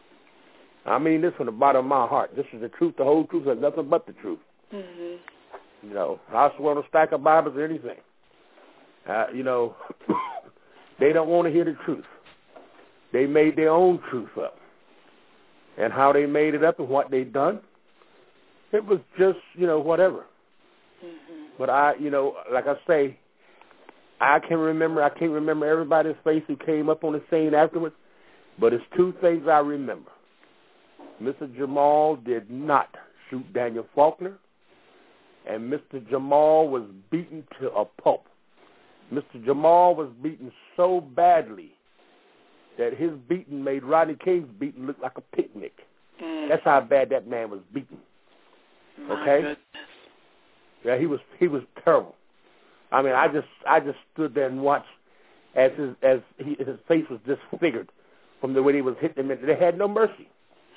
I mean this from the bottom of my heart. This is the truth, the whole truth, and nothing but the truth. Mm-hmm. You know, I swear on a stack of Bibles or anything. You know, they don't want to hear the truth. They made their own truth up. And how they made it up and what they done, it was just, you know, whatever. Mm-hmm. But like I say, I can't remember everybody's face who came up on the scene afterwards, but it's two things I remember. Mr. Jamal did not shoot Daniel Faulkner, and Mr. Jamal was beaten to a pulp. Mr. Jamal was beaten so badly that his beating made Rodney King's beating look like a picnic. That's how bad that man was beaten. Okay? Yeah, he was terrible. I mean, I just stood there and watched as his face was disfigured from the way he was hitting him. They had no mercy.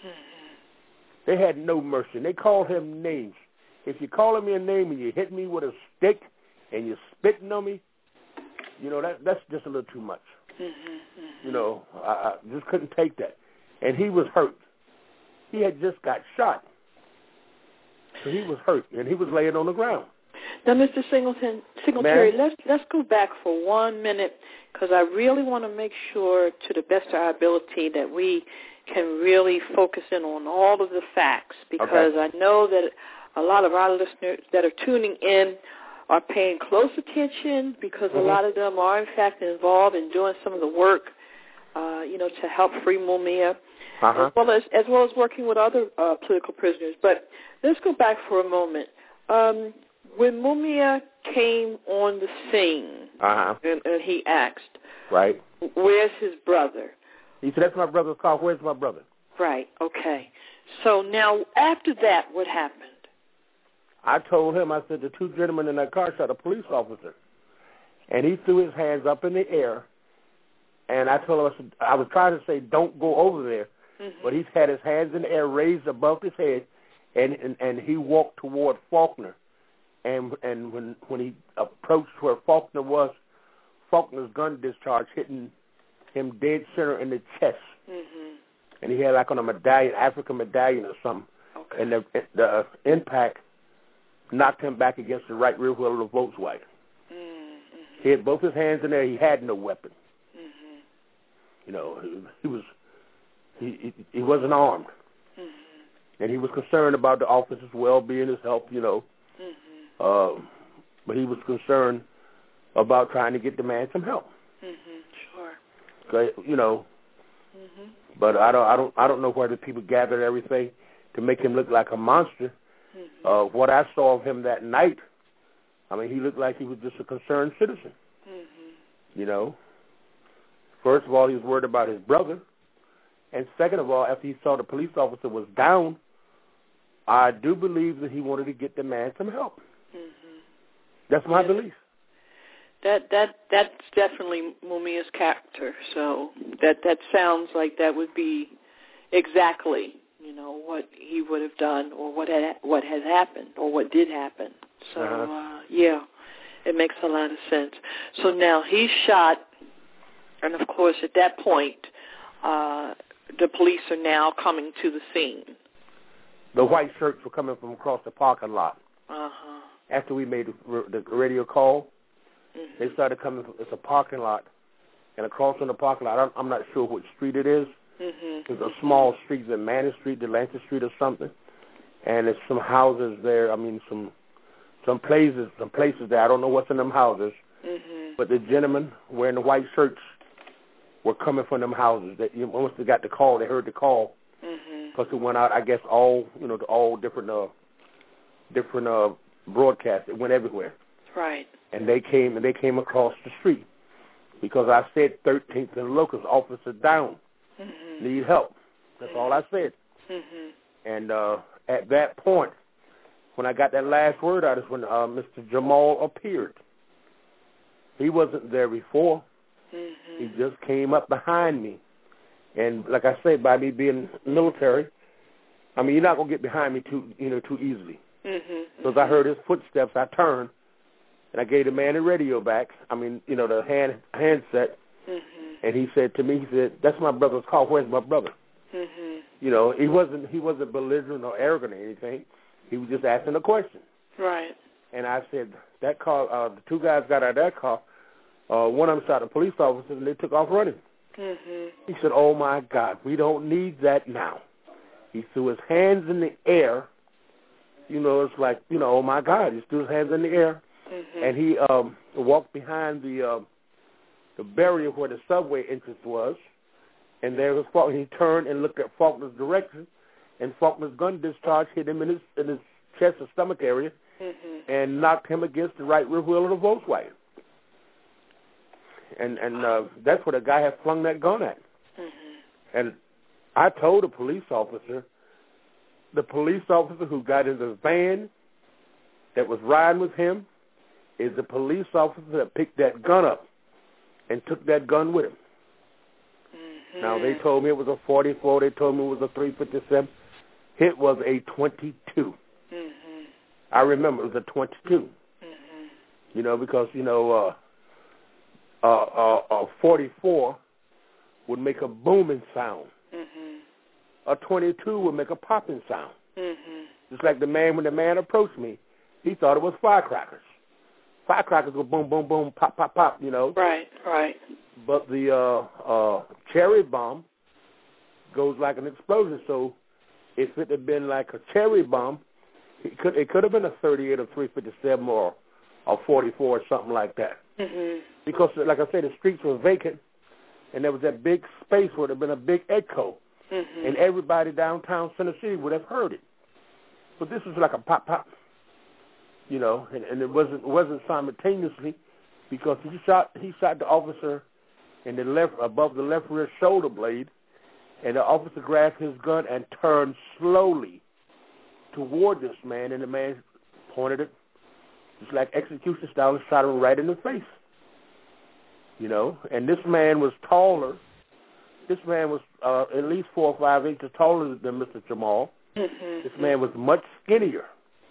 They had no mercy. And they called him names. If you call me a name and you hit me with a stick and you're spitting on me, you know, that's just a little too much. You know, I just couldn't take that. And he was hurt. He had just got shot. So he was hurt, and he was laying on the ground. Now, Mr. Singletary, let's go back for 1 minute, because I really want to make sure, to the best of our ability, that we can really focus in on all of the facts, because I know that a lot of our listeners that are tuning in are paying close attention, because a lot of them are, in fact, involved in doing some of the work, you know, to help free Mumia, as well as working with other political prisoners. But let's go back for a moment. When Mumia came on the scene, and he asked, right, where's his brother? He said, that's my brother's car. Where's my brother? Right, okay. So now, after that, what happened? I told him, I said, the two gentlemen in that car shot a police officer. And he threw his hands up in the air. And I told him, I was trying to say, don't go over there. But he's had his hands in the air raised above his head, and he walked toward Faulkner. And when he approached where Faulkner was, Faulkner's gun discharge hitting him dead center in the chest. And he had like on a medallion, African medallion or something. And the impact knocked him back against the right rear wheel of the Volkswagen. He had both his hands in there. He had no weapon. You know, he wasn't armed. And he was concerned about the officer's well-being, his health, you know. But he was concerned about trying to get the man some help. Sure. You know. But I don't know where the people gathered everything to make him look like a monster. What I saw of him that night, I mean, he looked like he was just a concerned citizen. You know. First of all, he was worried about his brother. And second of all, after he saw the police officer was down, I do believe that he wanted to get the man some help. That's my belief. That's definitely Mumia's character. So that sounds like that would be exactly, you know, what he would have done, or what has happened, or what did happen. So yeah, it makes a lot of sense. So now he's shot, and of course at that point, the police are now coming to the scene. The white shirts were coming from across the parking lot. After we made the radio call, they started coming. It's a parking lot, and across from the parking lot, I'm not sure which street it is. It's a small street, the Manor Street, Delancey Street, or something. And there's some houses there. I mean, some places there. I don't know what's in them houses. But the gentlemen wearing the white shirts were coming from them houses. Once they got the call, they heard the call, because it went out. I guess all different broadcasts. It went everywhere. Right. And they came across the street, because I said 13th and Locust, officer down, need help. That's all I said. And at that point, when I got that last word out, is when Mr. Jamal appeared. He wasn't there before. He just came up behind me. And like I said, by me being military, I mean, you're not going to get behind me too easily. Because I heard his footsteps, I turned, and I gave the man the radio back. I mean, the handset. Mm-hmm. And he said to me, he said, "That's my brother's call. Where's my brother?" Mm-hmm. He wasn't belligerent or arrogant or anything. He was just asking a question. Right. And I said, that car, the two guys got out of that car. One of them shot a police officer, and they took off running. Mm-hmm. He said, "Oh, my God, we don't need that now." He threw his hands in the air. It's like, oh, my God. He threw his hands in the air. Mm-hmm. And he walked behind the barrier where the subway entrance was. And there was Faulkner. He turned and looked at Faulkner's direction. And Faulkner's gun discharge hit him in his chest or stomach area. Mm-hmm. And knocked him against the right rear wheel of the Volkswagen. And that's where the guy had flung that gun at. Mm-hmm. And I told the police officer who got in the van that was riding with him is the police officer that picked that gun up and took that gun with him. Mm-hmm. Now, they told me it was a 44. They told me it was a 357. It was a 22. Mm-hmm. I remember it was a 22. Mm-hmm. Because, a 44 would make a booming sound. Mm-hmm. A 22 would make a popping sound. Mm-hmm. Just like when the man approached me, he thought it was firecrackers. Firecrackers go boom, boom, boom, pop, pop, pop, Right, right. But the cherry bomb goes like an explosion. So if it had been like a cherry bomb, it could have been a 38 or 357 or a 44 or something like that. Mm-hmm. Because, like I said, the streets were vacant, and there was that big space where there had been a big echo. Mm-hmm. And everybody downtown Center City would have heard it. But this was like a pop, pop, and it wasn't simultaneously, because he shot the officer in the left, above the left rear shoulder blade, and the officer grabbed his gun and turned slowly toward this man, and the man pointed it just like execution style and shot him right in the face. And this man was taller. This man was at least 4 or 5 inches taller than Mr. Jamal. Mm-hmm. This man was much skinnier,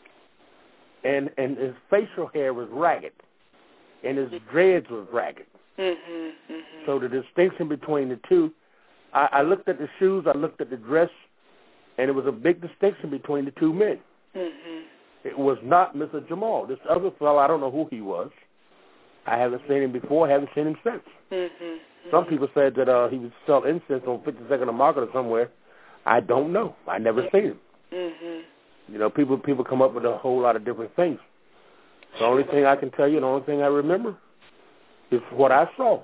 and his facial hair was ragged, and his dreads was ragged. Mm-hmm. Mm-hmm. So the distinction between the two, I looked at the shoes, I looked at the dress, and it was a big distinction between the two men. Mm-hmm. It was not Mr. Jamal. This other fellow, I don't know who he was. I haven't seen him before. I haven't seen him since. Mm-hmm. Some people said that he would sell incense on 52nd and Market or somewhere. I don't know. I never seen him. Mm-hmm. People come up with a whole lot of different things. The only thing I can tell you, the only thing I remember is what I saw.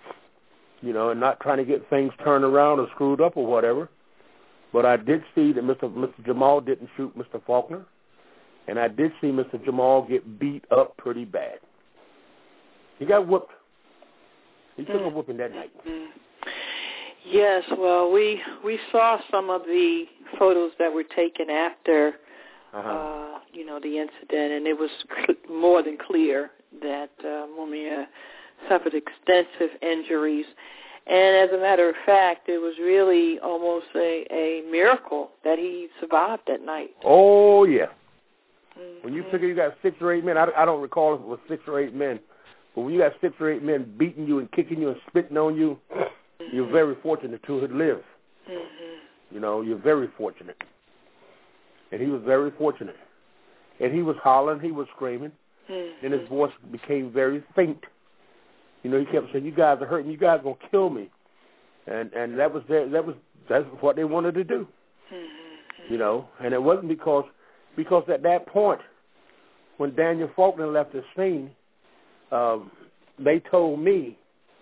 And not trying to get things turned around or screwed up or whatever. But I did see that Mr. Jamal didn't shoot Mr. Faulkner. And I did see Mr. Jamal get beat up pretty bad. He got whooped. He took a whooping that night. Mm-hmm. Yes, well, we saw some of the photos that were taken after, the incident, and it was more than clear that Mumia suffered extensive injuries. And as a matter of fact, it was really almost a miracle that he survived that night. Oh, yeah. Mm-hmm. When you figure you got 6 or 8 men, I don't recall if it was 6 or 8 men, but when you got 6 or 8 men beating you and kicking you and spitting on you, you're very fortunate to have lived. Mm-hmm. You're very fortunate. And he was very fortunate. And he was hollering, he was screaming, and his voice became very faint. He kept saying, "You guys are hurting. You guys are gonna kill me," and that's what they wanted to do. Mm-hmm. And it wasn't because at that point, when Daniel Faulkner left the scene, they told me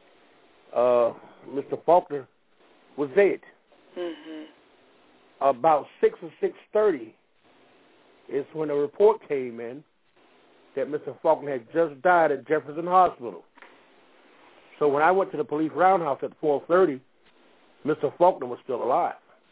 Mr. Faulkner was dead. Mm-hmm. About 6 or 6:30 is when a report came in that Mr. Faulkner had just died at Jefferson Hospital. So when I went to the police roundhouse at 4:30, Mr. Faulkner was still alive.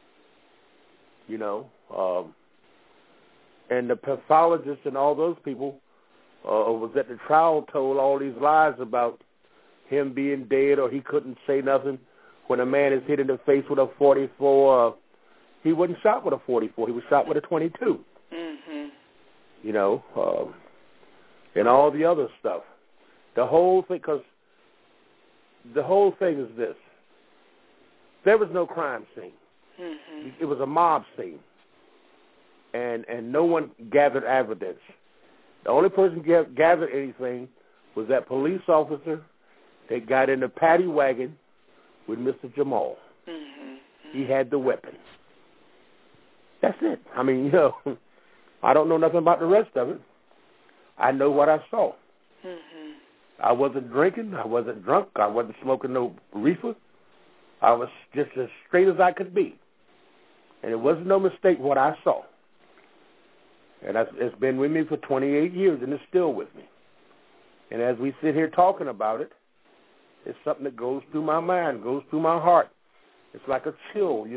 And the pathologists and all those people was at the trial told all these lies about him being dead or he couldn't say nothing. When a man is hit in the face with a 44, he wasn't shot with a 44. He was shot with a 22. Mm-hmm. and all the other stuff. The whole thing, because the whole thing is this. There was no crime scene. Mm-hmm. It was a mob scene. And no one gathered evidence. The only person gathered anything was that police officer that got in the paddy wagon with Mr. Jamal. Mm-hmm. He had the weapon. That's it. I mean, I don't know nothing about the rest of it. I know what I saw. Mm-hmm. I wasn't drinking. I wasn't drunk. I wasn't smoking no reefer. I was just as straight as I could be. And it wasn't no mistake what I saw. And it's been with me for 28 years, and it's still with me. And as we sit here talking about it, it's something that goes through my mind, goes through my heart. It's like a chill,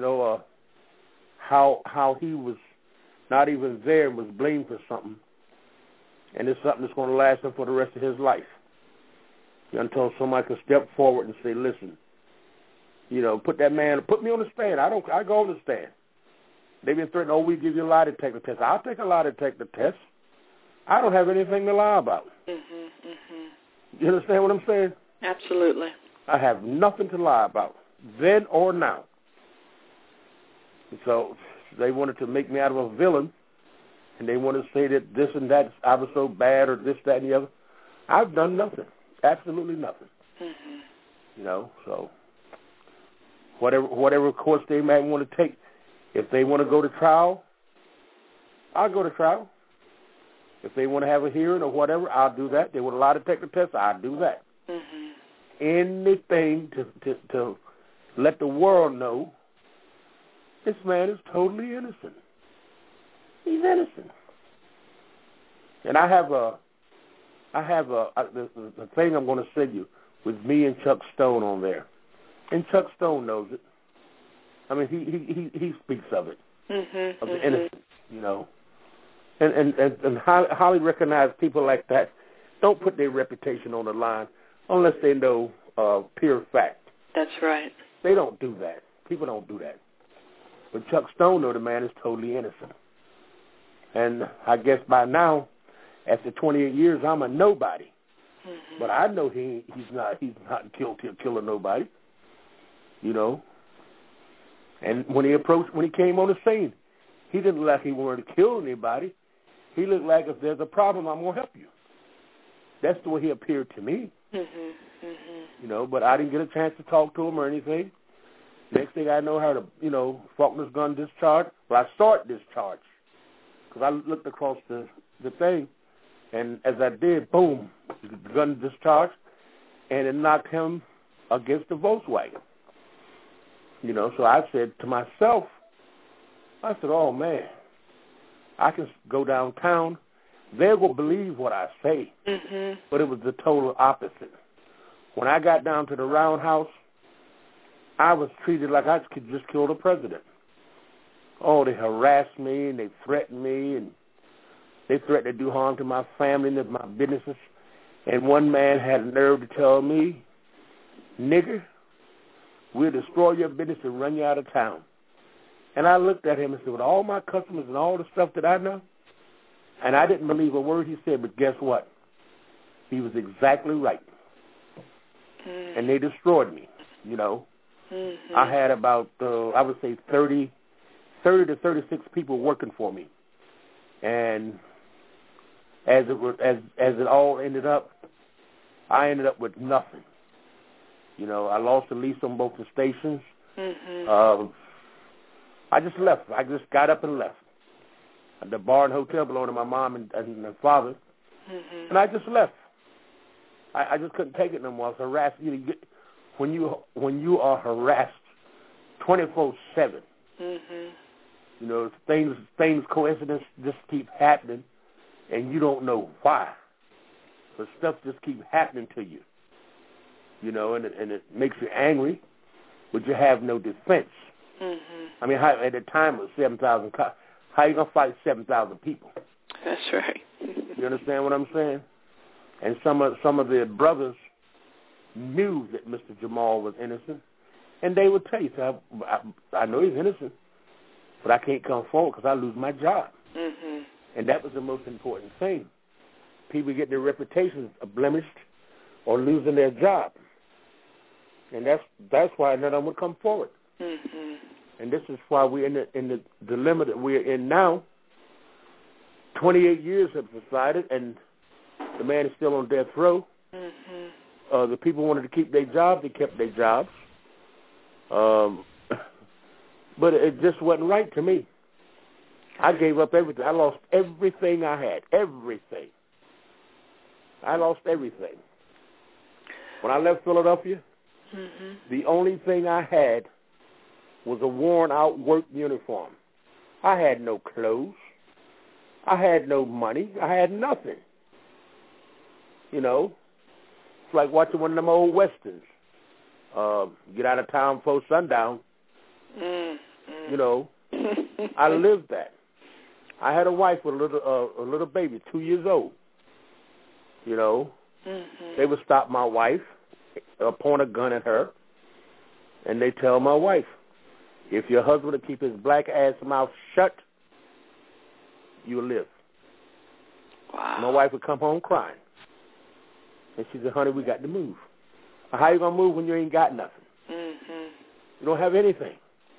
how he was not even there and was blamed for something. And it's something that's going to last him for the rest of his life. Until somebody can step forward and say, listen, put me on the stand. I go on the stand. They've been threatening, we give you a lie detector test. I'll take a lie detector test. I don't have anything to lie about. Mm-hmm, mm-hmm. You understand what I'm saying? Absolutely. I have nothing to lie about, then or now. So they wanted to make me out of a villain, and they want to say that this and that, I was so bad or this, that, and the other. I've done nothing, absolutely nothing. Mm-hmm. So whatever course they might want to take, if they want to go to trial, I'll go to trial. If they want to have a hearing or whatever, I'll do that. They want a lie detector test, I'll do that. Mm-hmm. Anything to let the world know this man is totally innocent. He's innocent. And I have the thing I'm going to send you with me and Chuck Stone on there. And Chuck Stone knows it. I mean, he speaks of it, of the innocence, And highly recognized people like that don't put their reputation on the line unless they know pure fact. That's right. They don't do that. People don't do that. But Chuck Stone, though, the man is totally innocent. And I guess by now, after 28 years, I'm a nobody. Mm-hmm. But I know he's not guilty of killing nobody. And when he came on the scene, he didn't look like he wanted to kill anybody. He looked like, if there's a problem, I'm going to help you. That's the way he appeared to me. Mm-hmm. Mm-hmm. But I didn't get a chance to talk to him or anything. Next thing I know, I heard Faulkner's gun discharged. Well, I saw it discharged because I looked across the thing, and as I did, boom, the gun discharged, and it knocked him against the Volkswagen. So I said to myself, oh, man, I can go downtown. They will believe what I say. Mm-hmm. But it was the total opposite. When I got down to the roundhouse, I was treated like I could just kill the president. Oh, they harassed me, and they threatened me, and they threatened to do harm to my family and my businesses. And one man had the nerve to tell me, nigger, we'll destroy your business and run you out of town. And I looked at him and said, with all my customers and all the stuff that I know, and I didn't believe a word he said, but guess what? He was exactly right. Mm-hmm. And they destroyed me, Mm-hmm. I had about, I would say 30 to 36 people working for me. And as it all ended up, I ended up with nothing. I lost the lease on both the stations. Mm-hmm. I just left. I just got up and left. The bar and hotel belonged to my mom and my father. Mm-hmm. And I just left. I just couldn't take it no more. I was harassed. When you are harassed 24/7, mm-hmm. Things, coincidence just keep happening, and you don't know why. But stuff just keeps happening to you. And it makes you angry, but you have no defense. Mm-hmm. I mean, at the time it was 7,000 cops. How are you going to fight 7,000 people? That's right. You understand what I'm saying? And some of the brothers knew that Mr. Jamal was innocent, and they would tell you, I know he's innocent, but I can't come forward because I lose my job. Mm-hmm. And that was the most important thing. people getting their reputations blemished or losing their job. And that's why none of them would come forward. Mm-hmm. And this is why we're in the dilemma that we're in now. 28 years have decided, and the man is still on death row. Mm-hmm. The people wanted to keep their jobs. They kept their jobs. But it just wasn't right to me. I gave up everything. I lost everything I had. Everything. I lost everything. When I left Philadelphia, mm-hmm. the only thing I had was a worn-out work uniform. I had no clothes. I had no money. I had nothing. You know, it's like watching one of them old westerns. Get out of town before sundown. Mm-hmm. You know, I lived that. I had a wife with a little baby, 2 years old. You know, mm-hmm. they would stop my wife, point a gun at her, and they tell my wife, if your husband will keep his black ass mouth shut, you'll live. Wow. My wife would come home crying. And she said, honey, we got to move. How you going to move when you ain't got nothing? Mm-hmm. You don't have anything.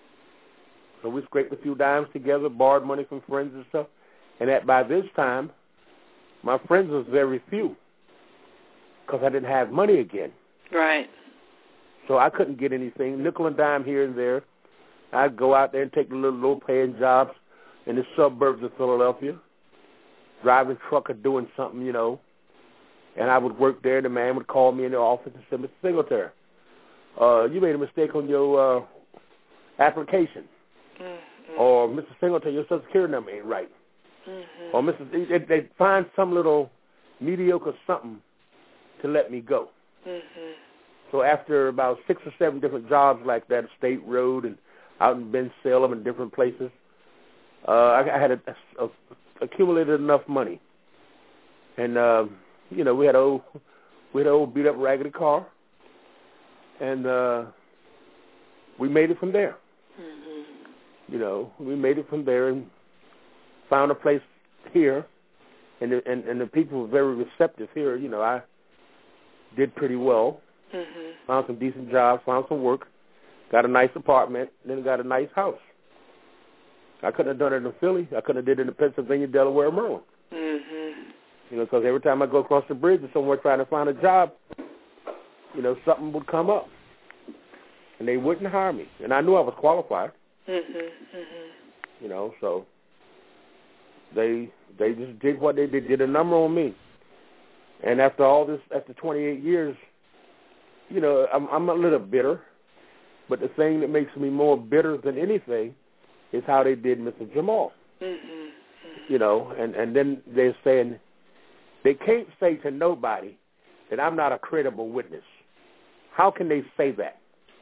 So we scraped a few dimes together, borrowed money from friends and stuff. And by this time, my friends was very few because I didn't have money again. Right. So I couldn't get anything, nickel and dime here and there. I'd go out there and take the little low-paying jobs in the suburbs of Philadelphia, driving truck or doing something, you know. And I would work there, and the man would call me in the office and say, Mr. Singletary, you made a mistake on your application. Mm-hmm. Or, Mr. Singletary, your Social Security number ain't right. Mm-hmm. Or, they find some little mediocre something to let me go. Mm-hmm. So after about 6 or 7 different jobs like that, State Road and out in Ben Salem and different places, I had accumulated enough money. And, you know, we had an old beat-up raggedy car, and we made it from there. Mm-hmm. You know, we made it from there and found a place here, and the people were very receptive here. You know, I did pretty well. Mm-hmm. Found some decent jobs, found some work, got a nice apartment, then got a nice house. I couldn't have done it in Philly. I couldn't have did it in Pennsylvania, Delaware, Maryland. Mm-hmm. You know, because every time I go across the bridge or somewhere trying to find a job, you know, something would come up, and they wouldn't hire me. And I knew I was qualified. Mm-hmm. Mm-hmm. You know, so they just did what they did. Did a number on me. And after all this, after 28 years, you know, I'm a little bitter. But the thing that makes me more bitter than anything is how they did Mr. Jamal. Mm-hmm. Mm-hmm. You know, and then they're saying they can't say to nobody that I'm not a credible witness. How can they say that?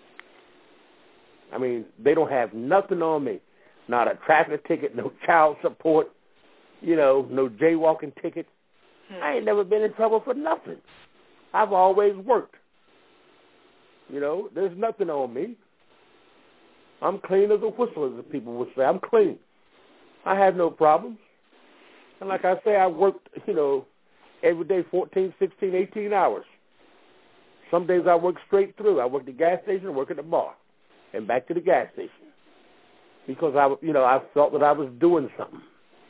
I mean, they don't have nothing on me. Not a traffic ticket, no child support, you know, no jaywalking ticket. I ain't never been in trouble for nothing. I've always worked. You know, there's nothing on me. I'm clean as a whistle, as the people would say. I'm clean. I have no problems. And like I say, I worked, you know, every day 14, 16, 18 hours. Some days I work straight through. I work at the gas station, work at the bar, and back to the gas station. Because I felt that I was doing something.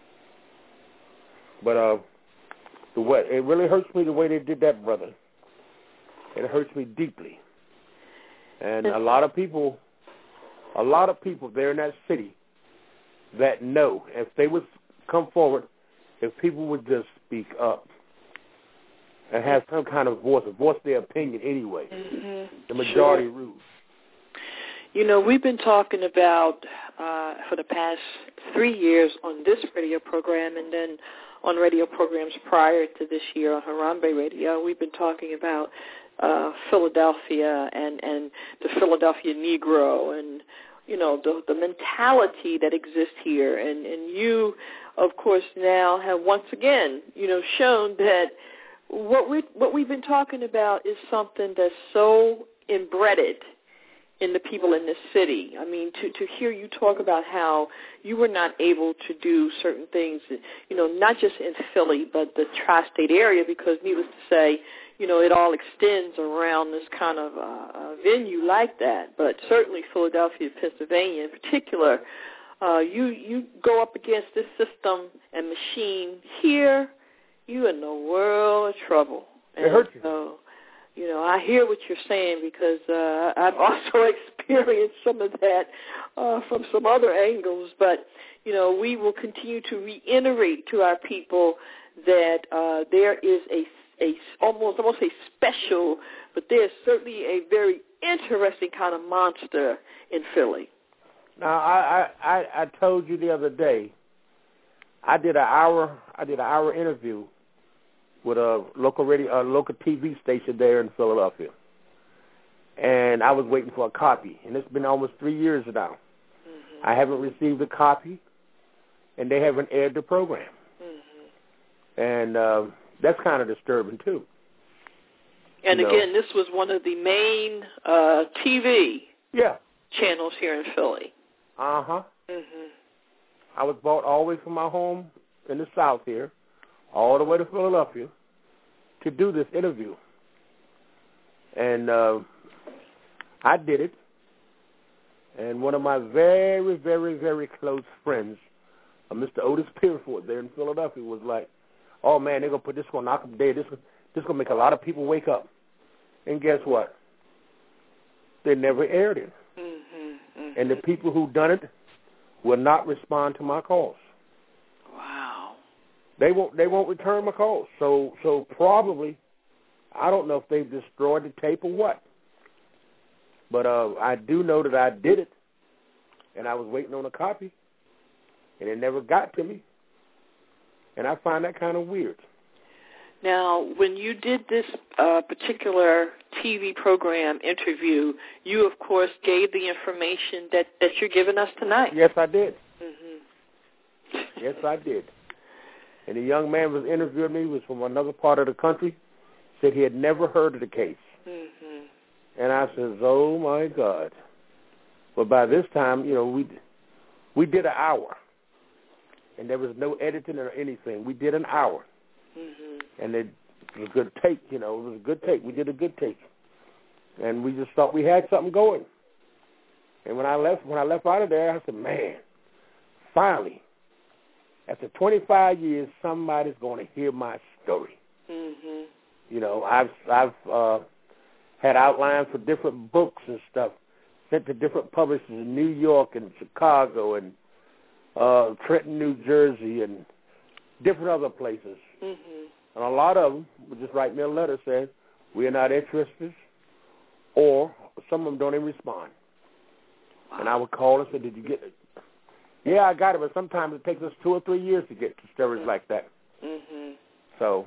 But it really hurts me the way they did that, brother. It hurts me deeply. And a lot of people there in that city that know if they would come forward, if people would just speak up and have some kind of voice their opinion anyway. Mm-hmm. The majority rules. You know, we've been talking about for the past 3 years on this radio program and then on radio programs prior to this year on Harambe Radio, we've been talking about Philadelphia and the Philadelphia Negro and, you know, the mentality that exists here. And you, of course, now have once again, you know, shown that what we've been talking about is something that's so embedded in the people in this city. I mean, to hear you talk about how you were not able to do certain things, not just in Philly, but the tri-state area, because needless to say, it all extends around this kind of venue like that. But certainly Philadelphia, Pennsylvania in particular, you go up against this system and machine here, you're in a world of trouble. It hurts you. So, I hear what you're saying, because I've also experienced some of that from some other angles. But, we will continue to reiterate to our people that there is almost a special, but there's certainly a very interesting kind of monster in Philly. Now, I told you the other day, I did an hour interview with a local TV station there in Philadelphia, and I was waiting for a copy, and it's been almost 3 years now. Mm-hmm. I haven't received a copy, and they haven't aired the program, and that's kind of disturbing too. And again, this was one of the main TV channels here in Philly. Uh-huh. Mm-hmm. I was brought all the way from my home in the South here, all the way to Philadelphia, to do this interview. And I did it. And one of my very, very, very close friends, Mr. Otis Pierford there in Philadelphia, was like, oh, man, they're going to put this going to knock them dead. This is going to make a lot of people wake up. And guess what? They never aired it. Mm-hmm, mm-hmm. And the people who done it will not respond to my calls. Wow. They won't return my calls. So probably, I don't know if they've destroyed the tape or what. But I do know that I did it, and I was waiting on a copy, and it never got to me. And I find that kind of weird. Now, when you did this particular TV program interview, you, of course, gave the information that you're giving us tonight. Yes, I did. Mm-hmm. Yes, I did. And the young man was interviewing me, was from another part of the country, said he had never heard of the case. Mm-hmm. And I says, oh, my God. But by this time, we did an hour, and there was no editing or anything. We did an hour. Mm-hmm. And it was a good take, it was a good take. We did a good take. And we just thought we had something going. And when I left out of there, I said, man, finally, after 25 years, somebody's going to hear my story. Mm-hmm. I've had outlines for different books and stuff, sent to different publishers in New York and Chicago and Trenton, New Jersey, and different other places. Mm-hmm. And a lot of them would just write me a letter saying, we are not interested, or some of them don't even respond. Wow. And I would call and say, did you get it? Yeah, I got it, but sometimes it takes us 2 or 3 years to get to stories like that. Mm-hmm. So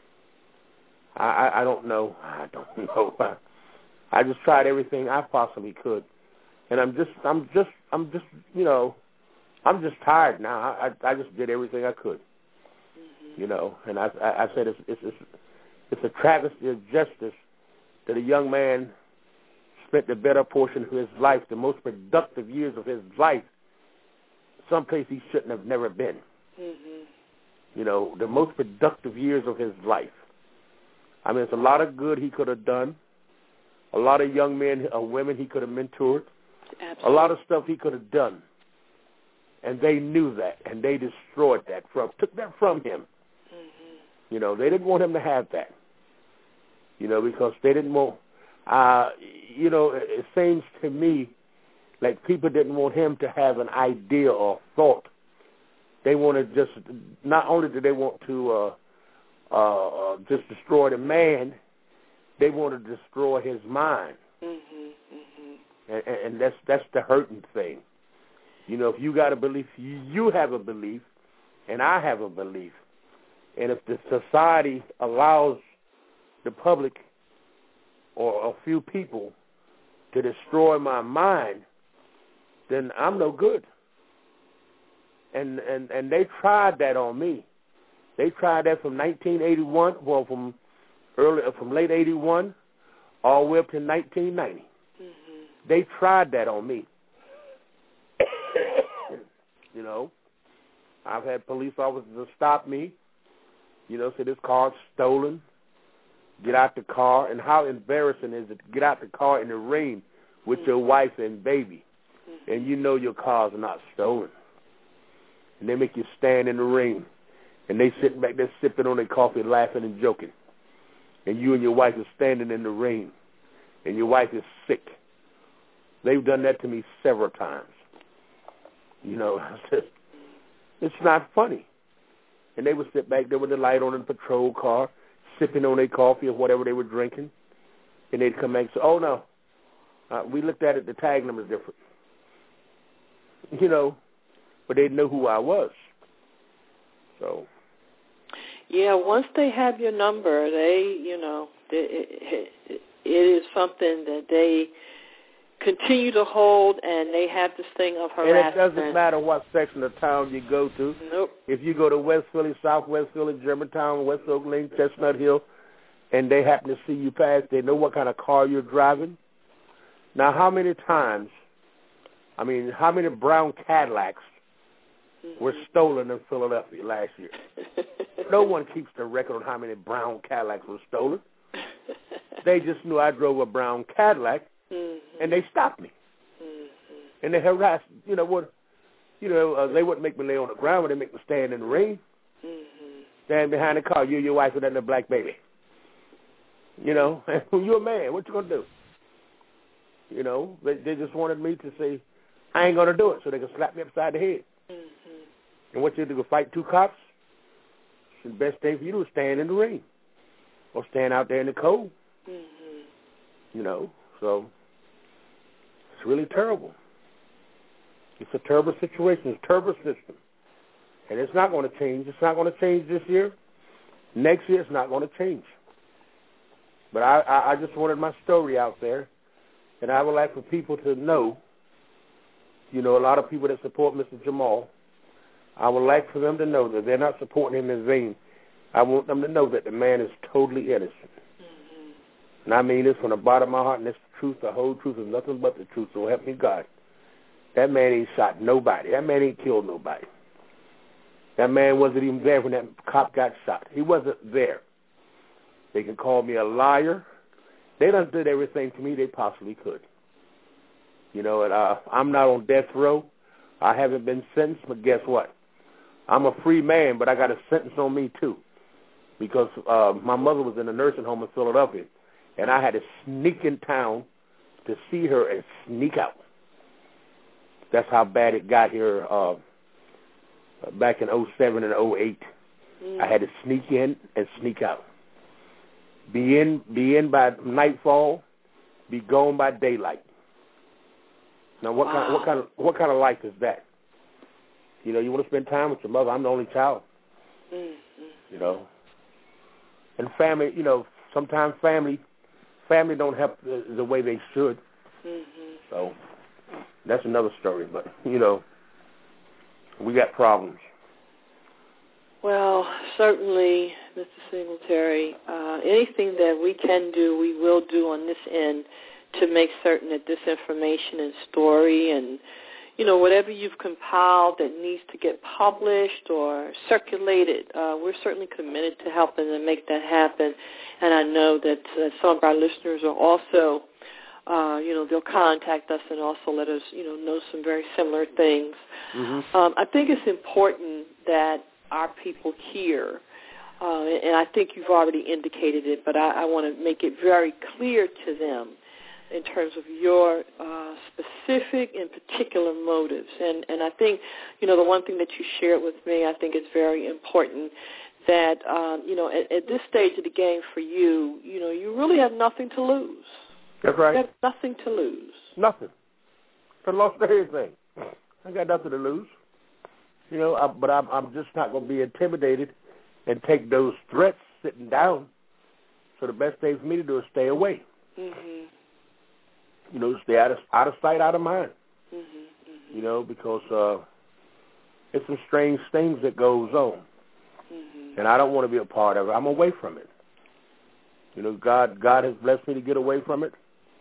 I don't know. I don't know. I just tried everything I possibly could. And I'm just tired now. I just did everything I could. And I said it's a travesty of justice that a young man spent the better portion of his life, the most productive years of his life, someplace he shouldn't have never been. Mm-hmm. The most productive years of his life. I mean, it's a lot of good he could have done, a lot of young men or women he could have mentored, Absolutely. A lot of stuff he could have done. And they knew that, and they destroyed that, took that from him. Mm-hmm. They didn't want him to have that, because they didn't want, it seems to me like people didn't want him to have an idea or thought. They wanted not only did they want to just destroy the man, they wanted to destroy his mind. Mm-hmm. Mm-hmm. And that's the hurting thing. If you got a belief, you have a belief, and I have a belief. And if the society allows the public or a few people to destroy my mind, then I'm no good. And they tried that on me. They tried that from 1981, from late 81 all the way up to 1990. Mm-hmm. They tried that on me. You know, I've had police officers stop me, you know, say this car's stolen, get out the car, and how embarrassing is it to get out the car in the rain with your wife and baby, and you know your car's not stolen. And they make you stand in the rain, and they sitting back there sipping on their coffee, laughing and joking, and you and your wife are standing in the rain, and your wife is sick. They've done that to me several times. You know, it's not funny. And they would sit back there with the light on in the patrol car, sipping on their coffee or whatever they were drinking, and they'd come back and say, oh, no, we looked at it, the tag number's different. You know, but they'd know who I was. So. Yeah, once they have your number, they, you know, it is something that they continue to hold, and they have this thing of harassment. And it doesn't matter what section of town you go to. Nope. If you go to West Philly, Southwest Philly, Germantown, West Oak Lane, Chestnut Hill, and they happen to see you pass, they know what kind of car you're driving. Now, how many brown Cadillacs were stolen in Philadelphia last year? No one keeps the record on how many brown Cadillacs were stolen. They just knew I drove a brown Cadillac, and they stopped me. And they harassed, they wouldn't make me lay on the ground, but they make me stand in the rain. Stand behind the car, you and your wife with that little black baby. You know, you're a man, what you going to do? You know, they just wanted me to say, I ain't going to do it, so they could slap me upside the head. And what you do, fight two cops? The best thing for you to do is stand in the rain or stand out there in the cold. You know, so it's really terrible. It's a terrible situation. It's a terrible system. And it's not going to change. It's not going to change this year. Next year, it's not going to change. But I just wanted my story out there, and I would like for people to know, you know, a lot of people that support Mr. Jamal, I would like for them to know that they're not supporting him in vain. I want them to know that the man is totally innocent. And I mean this from the bottom of my heart, and it's the truth, the whole truth, and nothing but the truth, so help me God. That man ain't shot nobody. That man ain't killed nobody. That man wasn't even there when that cop got shot. He wasn't there. They can call me a liar. They done did everything to me they possibly could. You know, and I'm not on death row. I haven't been sentenced, but guess what? I'm a free man, but I got a sentence on me, too, because my mother was in a nursing home in Philadelphia, and I had to sneak in town to see her and sneak out. That's how bad it got here back in 07 and 08. I had to sneak in and sneak out. Be in by nightfall, be gone by daylight. Now, what kind of life is that? You know, you want to spend time with your mother. I'm the only child. You know, and family. You know, sometimes family don't help the way they should. So that's another story. But you know, we got problems. Well, certainly, Mr. Singletary, anything that we can do, we will do on this end to make certain that this information and story and, you know, whatever you've compiled that needs to get published or circulated, we're certainly committed to helping to make that happen. And I know that some of our listeners are also, they'll contact us and also let us, know some very similar things. I think it's important that our people hear, and I think you've already indicated it, but I want to make it very clear to them in terms of your specific and particular motives. And I think, the one thing that you shared with me, I think is very important that, at this stage of the game for you, you really have nothing to lose. That's right. You have nothing to lose. Nothing. I lost everything. I got nothing to lose. But I'm just not going to be intimidated and take those threats sitting down. So the best thing for me to do is stay away. Stay out of sight, out of mind. Because it's some strange things that goes on. And I don't want to be a part of it. I'm away from it. God has blessed me to get away from it.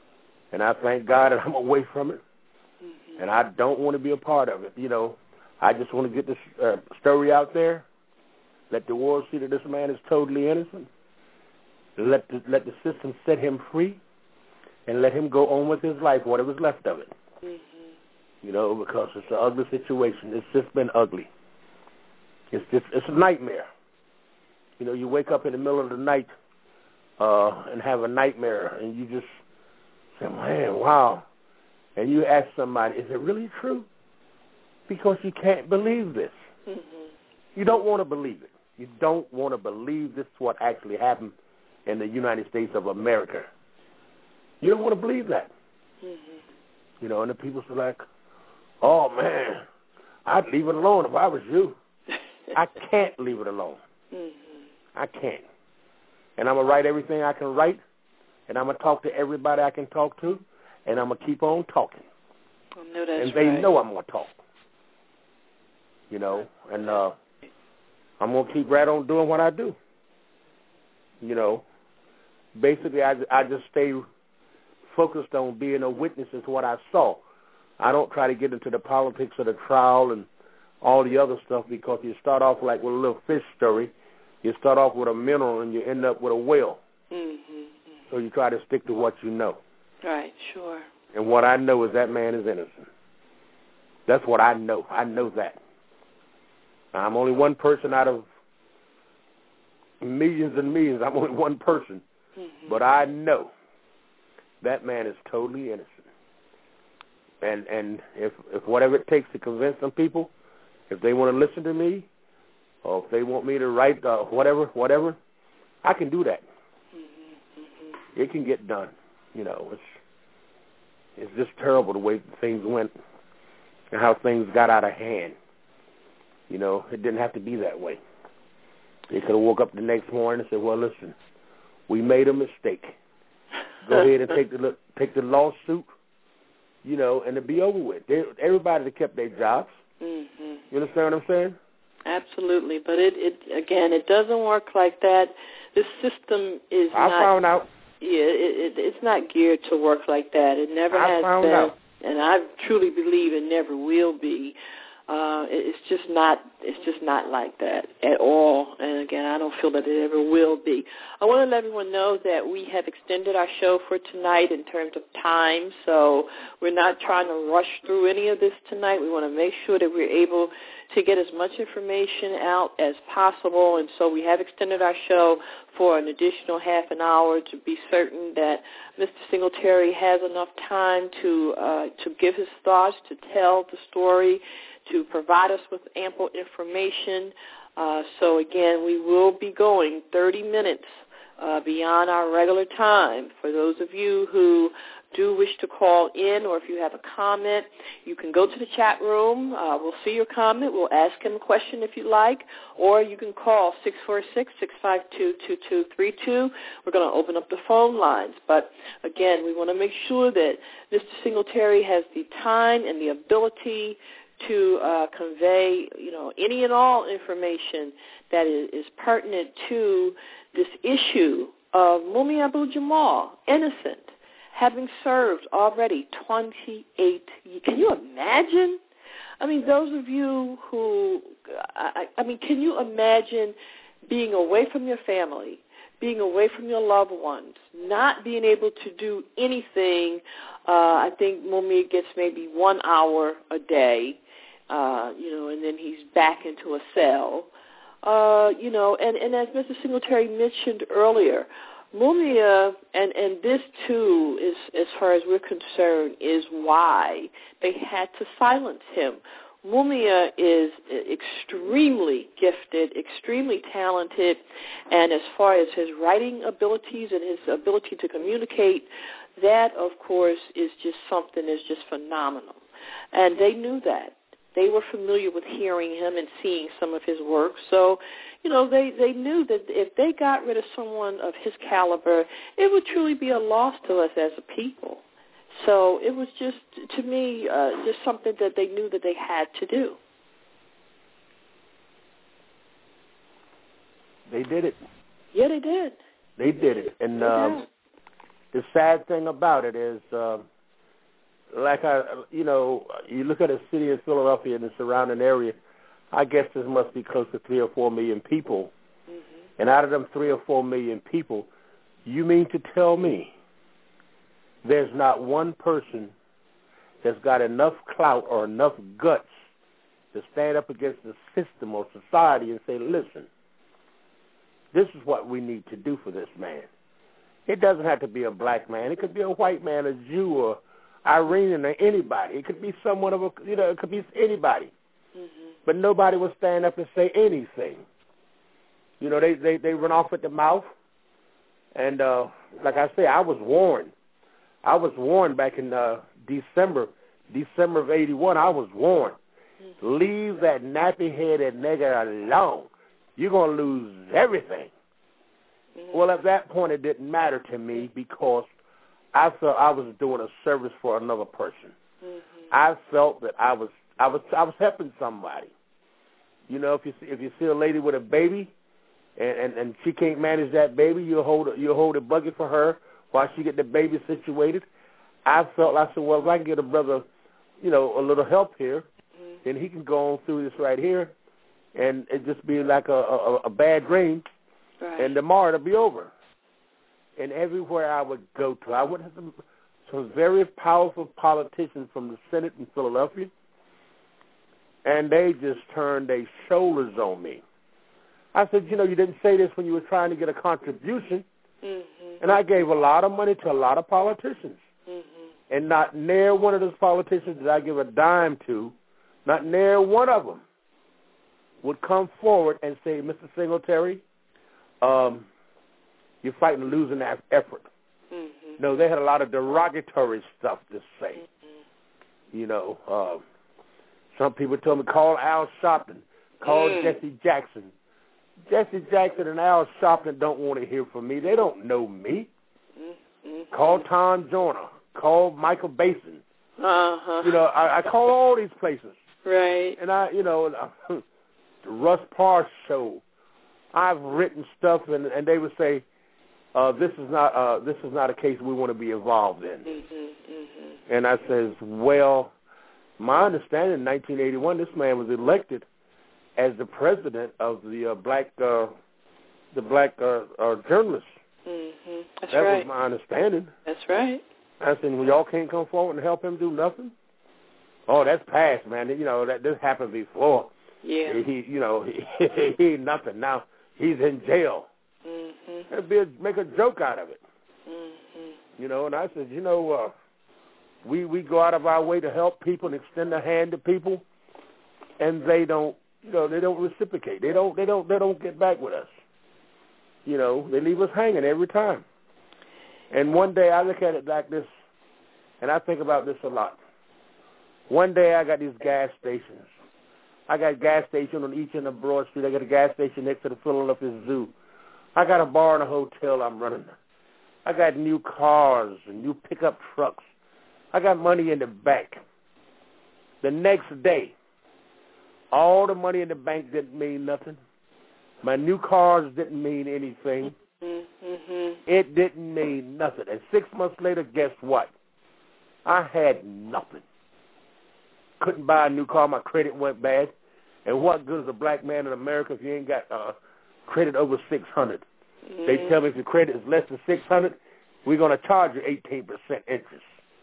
And I thank God that I'm away from it, and I don't want to be a part of it. You know, I just want to get this story out there, let the world see that this man is totally innocent, let the system set him free, and let him go on with his life, whatever's left of it. You know, because it's an ugly situation. It's just been ugly. It's a nightmare. You know, you wake up in the middle of the night and have a nightmare, and you just say, man, wow. And you ask somebody, is it really true? Because you can't believe this. You don't want to believe it. You don't want to believe this is what actually happened in the United States of America. You don't want to believe that. You know, and the people are like, oh, man, I'd leave it alone if I was you. I can't leave it alone. I can't. And I'm going to write everything I can write, and I'm going to talk to everybody I can talk to, and I'm going to keep on talking. And they know I'm going to talk. You know, and I'm going to keep right on doing what I do. You know, basically I just stay focused on being a witness to what I saw. I don't try to get into the politics of the trial and all the other stuff, because you start off like with a little fish story. You start off with a mineral and you end up with a whale. So you try to stick to what you know. Right, sure. And what I know is that man is innocent. That's what I know. I know that. I'm only one person out of millions and millions. I'm only one person. But I know that man is totally innocent. And if whatever it takes to convince some people, if they want to listen to me, or if they want me to write whatever, I can do that. It can get done. You know, it's just terrible the way things went and how things got out of hand. You know, it didn't have to be that way. They could have woke up the next morning and said, well, listen, we made a mistake. Go ahead and take the lawsuit, you know, and it'd be over with. Everybody that kept their jobs. You understand what I'm saying? Absolutely, but it doesn't work like that. The system is I found out. Yeah, it's not geared to work like that. It never has been. Out. And I truly believe it never will be. It's just not like that at all. And again, I don't feel that it ever will be. I want to let everyone know that we have extended our show for tonight in terms of time, so we're not trying to rush through any of this tonight. We want to make sure that we're able to get as much information out as possible, and so we have extended our show for an additional half an hour to be certain that Mr. Singletary has enough time to give his thoughts, to tell the story, to provide us with ample information. So, again, we will be going 30 minutes beyond our regular time. For those of you who do wish to call in, or if you have a comment, you can go to the chat room. We'll see your comment. We'll ask him a question if you like, or you can call 646-652-2232. We're going to open up the phone lines. But, again, we want to make sure that Mr. Singletary has the time and the ability to convey, you know, any and all information that is pertinent to this issue of Mumia Abu-Jamal, innocent, having served already 28 years. Can you imagine? I mean, those of you who, I mean, can you imagine being away from your family, being away from your loved ones, not being able to do anything? I think Mumia gets maybe 1 hour a day, you know, and then he's back into a cell. You know, and as Mr. Singletary mentioned earlier, Mumia, and this too, is, as far as we're concerned, is why they had to silence him. Mumia is extremely gifted, extremely talented, and as far as his writing abilities and his ability to communicate, that, of course, is just something that's just phenomenal. And they knew that. They were familiar with hearing him and seeing some of his work. So, you know, they knew that if they got rid of someone of his caliber, it would truly be a loss to us as a people. So it was just, to me, just something that they knew that they had to do. They did it. Yeah, they did. They did it. And the sad thing about it is, you look at a city of Philadelphia and the surrounding area, I guess there must be close to 3 or 4 million people. Mm-hmm. And out of them 3 or 4 million people, you mean to tell me there's not one person that's got enough clout or enough guts to stand up against the system or society and say, listen, this is what we need to do for this man. It doesn't have to be a black man. It could be a white man, a Jew, or Iranian, or anybody. It could be someone of it could be anybody. Mm-hmm. But nobody will stand up and say anything. They run off at the mouth. And like I say, I was warned. I was warned back in December of 81. I was warned. Mm-hmm. Leave that nappy-headed nigger alone. You're going to lose everything. Mm-hmm. Well, at that point, it didn't matter to me because I felt I was doing a service for another person. Mm-hmm. I felt that I was helping somebody. If you see a lady with a baby and she can't manage that baby, you'll hold a bucket for her while she get the baby situated. I said, well, if I can get a brother, a little help here, then he can go on through this right here, and it just be like a bad dream, right. And tomorrow it'll be over. And everywhere I would go to, I went to some very powerful politicians from the Senate in Philadelphia, and they just turned their shoulders on me. I said, you didn't say this when you were trying to get a contribution. Mm-hmm. And I gave a lot of money to a lot of politicians. Mm-hmm. And not near one of those politicians did I give a dime to, not near one of them would come forward and say, Mr. Singletary, you're fighting a losing effort. Mm-hmm. No, they had a lot of derogatory stuff to say. Mm-hmm. Some people told me, call Al Sharpton, call Jesse Jackson. Jesse Jackson and Al Sharpton don't want to hear from me. They don't know me. Mm-hmm. Call Tom Joyner. Call Michael Basin. Uh-huh. I call all these places. Right. And the Russ Parr show. I've written stuff, and they would say, this is not a case we want to be involved in. Mm-hmm. Mm-hmm. And I says, well, my understanding in 1981, this man was elected as the president of the black journalists. Mm-hmm. That's that right. was my understanding. That's right. I said, well, y'all can't come forward and help him do nothing? Oh, that's past, man. That this happened before. Yeah. He ain't nothing now. He's in jail. Mm-hmm. Make a joke out of it. Mm-hmm. And I said, we go out of our way to help people and extend a hand to people, and they don't reciprocate. They don't get back with us. They leave us hanging every time. And one day I look at it like this, and I think about this a lot. One day I got these gas stations. I got a gas station on each end of Broad Street. I got a gas station next to the Philadelphia Zoo. I got a bar and a hotel I'm running. I got new cars and new pickup trucks. I got money in the bank. The next day, all the money in the bank didn't mean nothing. My new cars didn't mean anything. Mm-hmm. It didn't mean nothing. And 6 months later, guess what? I had nothing. Couldn't buy a new car. My credit went bad. And what good is a black man in America if you ain't got credit over 600? Mm-hmm. They tell me if your credit is less than 600, we're going to charge you 18% interest.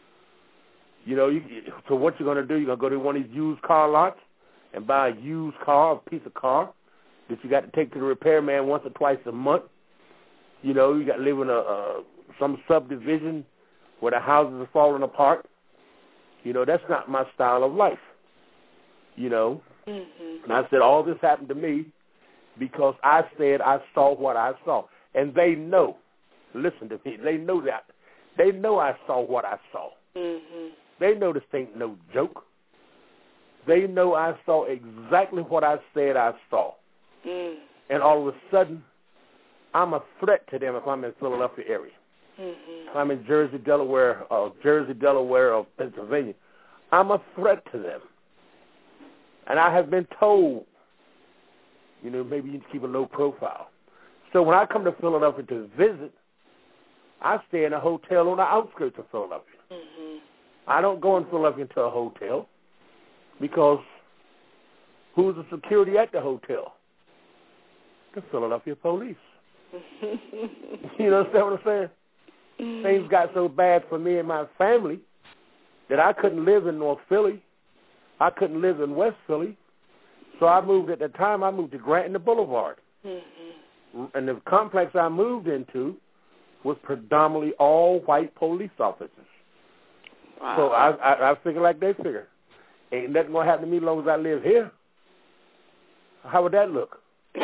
So what you're going to do, you're going to go to one of these used car lots and buy a used car, a piece of car that you got to take to the repairman once or twice a month. You got to live in some subdivision where the houses are falling apart. That's not my style of life. Mm-hmm. And I said all this happened to me because I said I saw what I saw. And they know. Listen to me. They know that. They know I saw what I saw. Mm-hmm. They know this ain't no joke. They know I saw exactly what I said I saw. Mm. And all of a sudden, I'm a threat to them if I'm in the Philadelphia area. Mm-hmm. If I'm in Jersey, Delaware, or Pennsylvania, I'm a threat to them. And I have been told, maybe you need to keep a low profile. So when I come to Philadelphia to visit, I stay in a hotel on the outskirts of Philadelphia. Mm-hmm. I don't go in Philadelphia into a hotel because who's the security at the hotel? The Philadelphia police. You understand what I'm saying? Things got so bad for me and my family that I couldn't live in North Philly. I couldn't live in West Philly. So I moved at the time, I moved to Granton Boulevard. Mm-hmm. And the complex I moved into was predominantly all white police officers. Wow. So I figure like they figure. Ain't nothing going to happen to me as long as I live here. How would that look?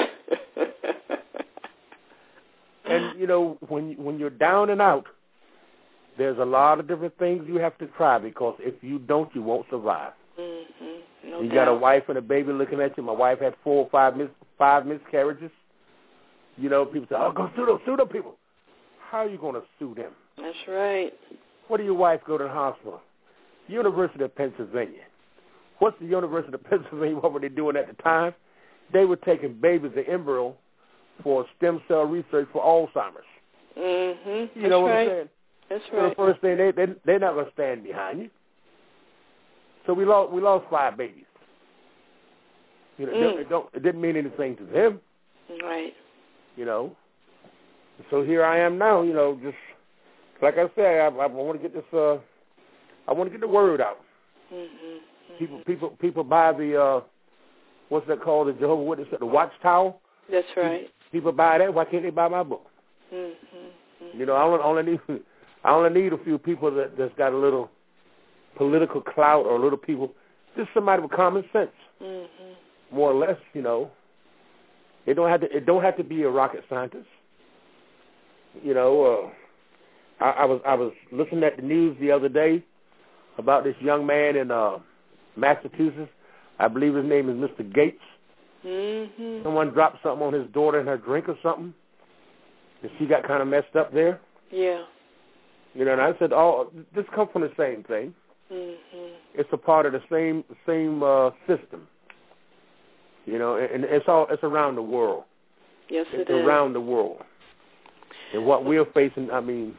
And, you know, when you're down and out, there's a lot of different things you have to try because if you don't, you won't survive. Mm-hmm. No you doubt. got a wife and a baby looking at you. My wife had 4 or 5 miscarriages. You know, people say, oh, go sue them people. How are you going to sue them? That's right. What do your wife go to the hospital? University of Pennsylvania. What's the University of Pennsylvania, what were they doing at the time? They were taking babies, the embryo, for stem cell research for Alzheimer's. Mm-hmm. You know what I'm saying? That's so right. The first thing, they're not going to stand behind you. So we lost 5 babies. You know, it didn't mean anything to them. Right. You know. So here I am now. You know, just like I said, I want to get this. I want to get the word out. Mm-hmm. Mm-hmm. People buy the what's that called? The Jehovah's Witness, the Watchtower. That's right. People buy that. Why can't they buy my book? Mm-hmm. Mm-hmm. You know, I only need a few people that's got a little political clout or a little people, just somebody with common sense, more or less. You know, it don't have to be a rocket scientist. You know, I was listening at the news the other day about this young man in Massachusetts. I believe his name is Mr. Gates. Mm-hmm. Someone dropped something on his daughter in her drink or something, and she got kind of messed up there. Yeah. You know, and I said, oh, this comes from the same thing. Mm-hmm. It's a part of the same system. You know, and it's around the world. Yes, it's it is. Around the world. And what we're facing, I mean,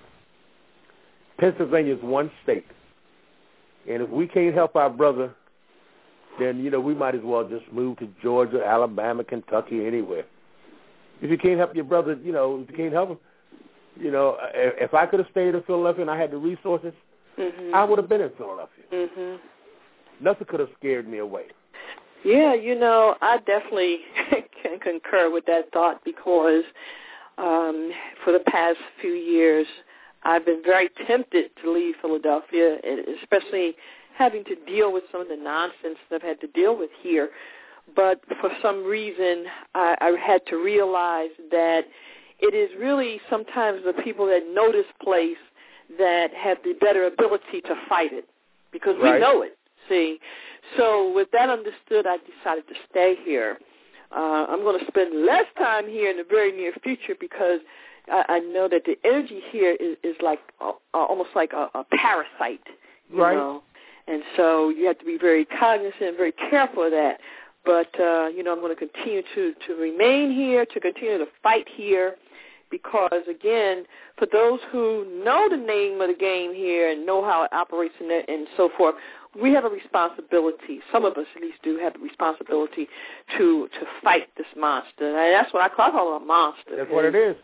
Pennsylvania is one state. And if we can't help our brother, then, you know, we might as well just move to Georgia, Alabama, Kentucky, anywhere. If you can't help your brother, you know, if you can't help him, you know, if I could have stayed in Philadelphia and I had the resources, I would have been in Philadelphia. Mm-hmm. Nothing could have scared me away. Yeah, you know, I definitely can concur with that thought because for the past few years, I've been very tempted to leave Philadelphia, especially having to deal with some of the nonsense that I've had to deal with here. But for some reason, I had to realize that it is really sometimes the people that know this place that have the better ability to fight it because we know it, see. So with that understood, I decided to stay here. I'm going to spend less time here in the very near future because I know that the energy here is like almost like a parasite, you know. And so you have to be very cognizant and very careful of that. But, you know, I'm going to continue to remain here, to continue to fight here because, again, for those who know the name of the game here and know how it operates and so forth, we have a responsibility. Some of us at least do have a responsibility to fight this monster. And that's what I call it, a monster. That's what it is.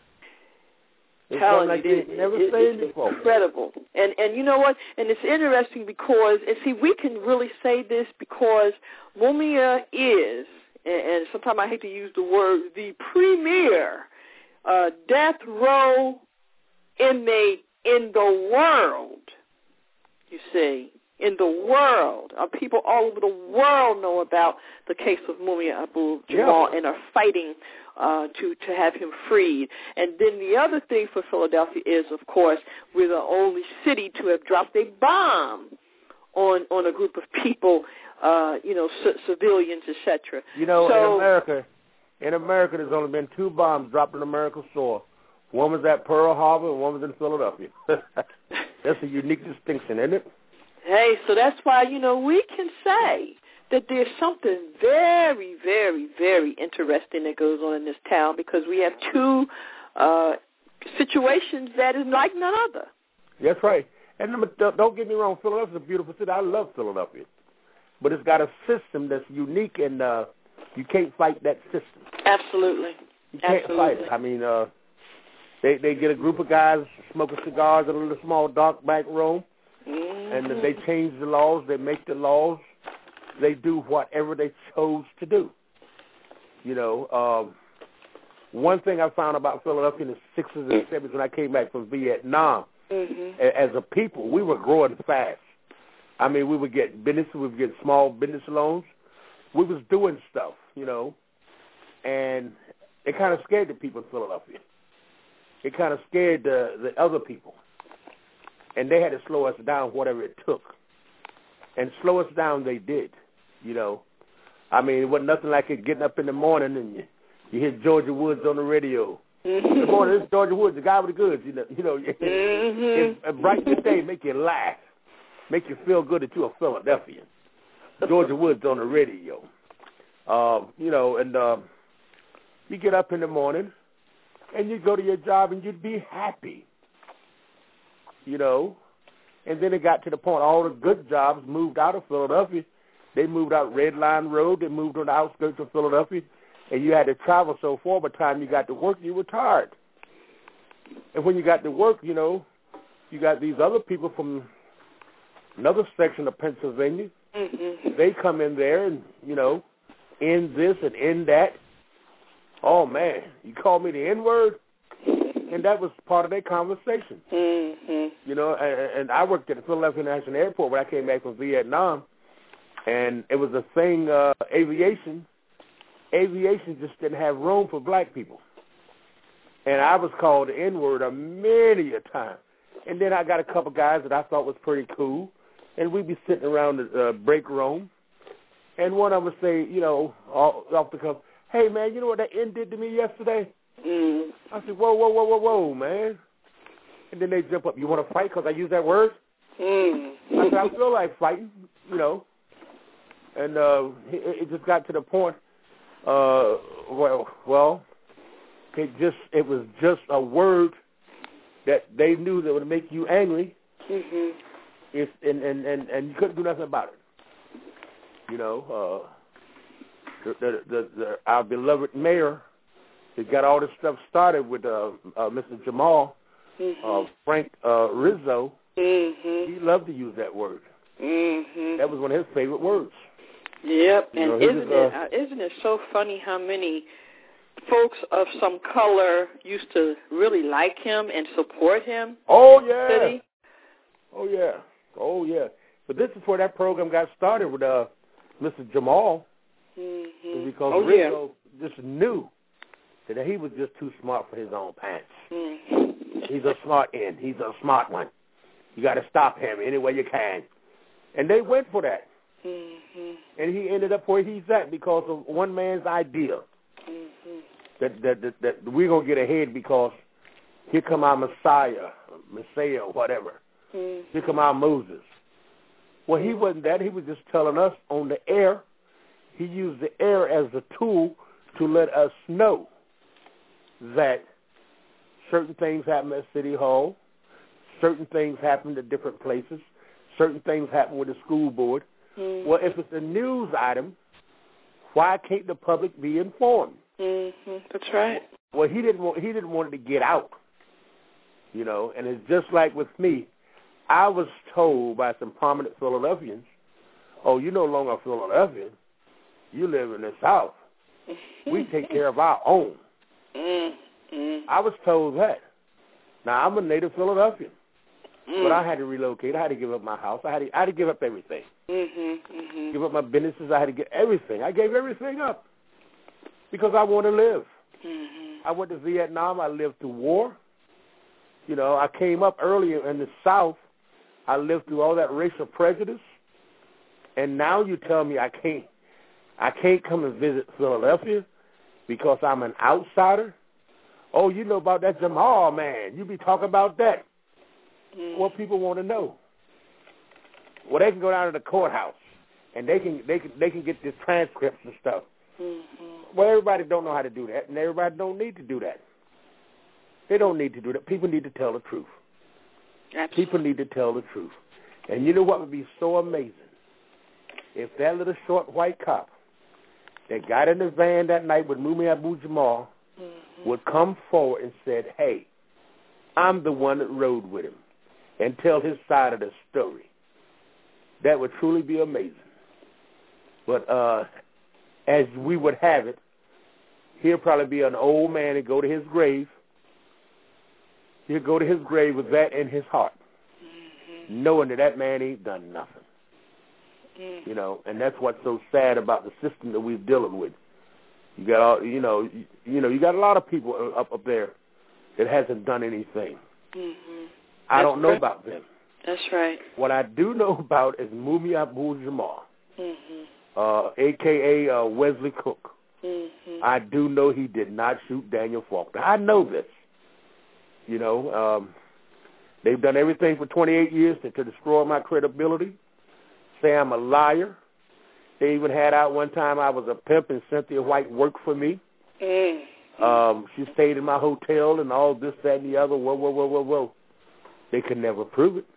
It's telling like you, it's incredible. And you know what? And it's interesting because, and see, we can really say this because Mumia is, and sometimes I hate to use the word, the premier death row inmate in the world, you see. In the world. People all over the world know about the case of Mumia Abu-Jamal and are fighting to have him freed. And then the other thing for Philadelphia is, of course, we're the only city to have dropped a bomb on a group of people, you know, civilians, etc. You know, in America, there's only been 2 bombs dropped on American soil. One was at Pearl Harbor and one was in Philadelphia. That's a unique distinction, isn't it? Hey, so that's why, you know, we can say that there's something very, very, very interesting that goes on in this town because we have 2 situations that is like none other. That's right. And don't get me wrong, Philadelphia is a beautiful city. I love Philadelphia. But it's got a system that's unique, and you can't fight that system. Absolutely. You can't fight it. I mean, they get a group of guys smoking cigars in a little small dark back room, and they change the laws. They make the laws. They do whatever they chose to do. You know, one thing I found about Philadelphia in the 60s and 70s when I came back from Vietnam, as a people, we were growing fast. I mean, we would get business, we would get small business loans. We was doing stuff, you know, and it kind of scared the people in Philadelphia. It kind of scared the other people. And they had to slow us down, whatever it took. And slow us down they did, you know. I mean, it wasn't nothing like it getting up in the morning and you hear Georgia Woods on the radio. Good morning, this is Georgia Woods, the guy with the goods. You know, it brighten the day, make you laugh, make you feel good that you're a Philadelphian. Georgia Woods on the radio. You know, and you get up in the morning and you go to your job and you'd be happy, you know. And then it got to the point all the good jobs moved out of Philadelphia. They moved out Red Line Road. They moved on the outskirts of Philadelphia. And you had to travel so far. By the time you got to work, you were tired. And when you got to work, you know, you got these other people from another section of Pennsylvania. They come in there and, you know, in this and in that. Oh, man, you call me the N-word? And that was part of their conversation. You know, and I worked at the Philadelphia International Airport when I came back from Vietnam. And it was a thing, aviation just didn't have room for black people. And I was called the N-word many a time. And then I got a couple guys that I thought was pretty cool. And we'd be sitting around the break room. And one of them would say, you know, off the cuff, hey, man, you know what that N did to me yesterday? I said, whoa, man. And then they jump up, you want to fight because I use that word? I said, I feel like fighting, you know. And it just got to the point, it was just a word that they knew that would make you angry, and you couldn't do nothing about it. You know, our beloved mayor, he got all this stuff started with Mr. Jamal, Frank Rizzo. He loved to use that word. That was one of his favorite words. Yep, you and isn't it so funny how many folks of some color used to really like him and support him? Oh, yeah. City? Oh, yeah. But this is where that program got started with Mr. Jamal. Because Rizzo just knew that he was just too smart for his own pants. He's a smart end. He's a smart one. You got to stop him any way you can. And they went for that. And he ended up where he's at because of one man's idea that we're going to get ahead because here come our Messiah, whatever. Here come our Moses. Well, he wasn't that. He was just telling us on the air. He used the air as a tool to let us know that certain things happen at City Hall, certain things happen at different places, certain things happen with the school board. Well, if it's a news item, why can't the public be informed? That's right. Well, he didn't want it to get out, you know. And it's just like with me. I was told by some prominent Philadelphians, "Oh, you're no longer a Philadelphian. You live in the South. We take care of our own." I was told that. Now I'm a native Philadelphian. But I had to relocate. I had to give up my house. I had to give up everything. Give up my businesses. I had to get everything. I gave everything up because I want to live. I went to Vietnam. I lived through war. You know, I came up earlier in the South. I lived through all that racial prejudice. And now you tell me I can't come and visit Philadelphia because I'm an outsider? Oh, you know about that Jamal man. You be talking about that. What people want to know. Well, they can go down to the courthouse and they can get these transcripts and stuff. Well, everybody don't know how to do that, and everybody don't need to do that. They don't need to do that. People need to tell the truth. Absolutely. People need to tell the truth. And you know what would be so amazing? If that little short white cop that got in the van that night with Mumia Abu-Jamal would come forward and said, hey, I'm the one that rode with him, and tell his side of the story. That would truly be amazing. But as we would have it, he'll probably be an old man and go to his grave. He'll go to his grave with that in his heart, knowing that man ain't done nothing. You know, and that's what's so sad about the system that we're dealing with. You got all, you got a lot of people up there that hasn't done anything. I don't know about them. That's right. What I do know about is Mumia Abu-Jamal, a.k.a. Wesley Cook. I do know he did not shoot Daniel Faulkner. I know this. You know, they've done everything for 28 years to destroy my credibility, say I'm a liar. They even had out one time I was a pimp and Cynthia White worked for me. She stayed in my hotel and all this, that, and the other. Whoa. They could never prove it.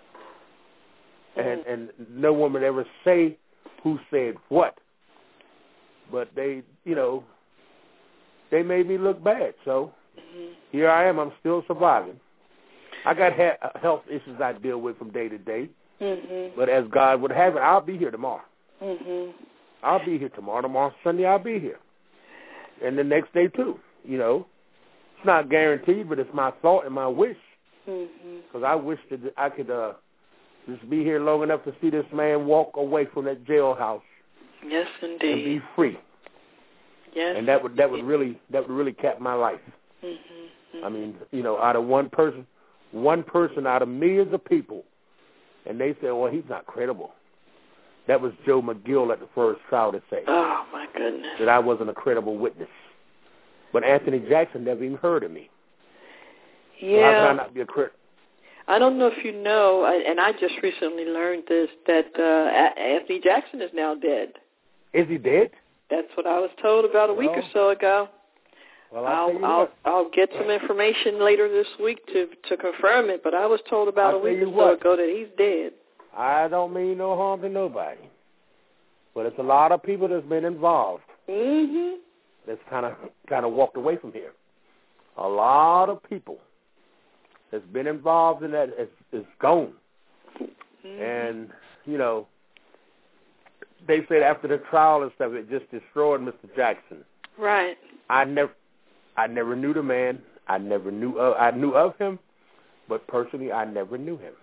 And no one would ever say who said what. But they, they made me look bad. So here I am. I'm still surviving. I got health issues I deal with from day to day. But as God would have it, I'll be here tomorrow. I'll be here tomorrow. Tomorrow, Sunday, I'll be here. And the next day, too. It's not guaranteed, but it's my thought and my wish. Because I wish that I could just be here long enough to see this man walk away from that jailhouse. Yes, indeed. And be free. Yes. And that would really cap my life. I mean, out of one person out of millions of people, and they say, well, he's not credible. That was Joe McGill at the first trial to say. Oh, my goodness. That I wasn't a credible witness. But Anthony Jackson never even heard of me. Yeah. So how can I not be a credible? I don't know if you know, and I just recently learned this, that Anthony Jackson is now dead. Is he dead? That's what I was told about a week or so ago. Well, I'll get some information later this week to confirm it, but I was told about a week or so ago that he's dead. I don't mean no harm to nobody, but it's a lot of people that's been involved. That's kind of walked away from here. A lot of people that's been involved in that is gone. And they said after the trial and stuff, it just destroyed Mr. Jackson. Right. I never knew the man. I knew of him, but personally, I never knew him.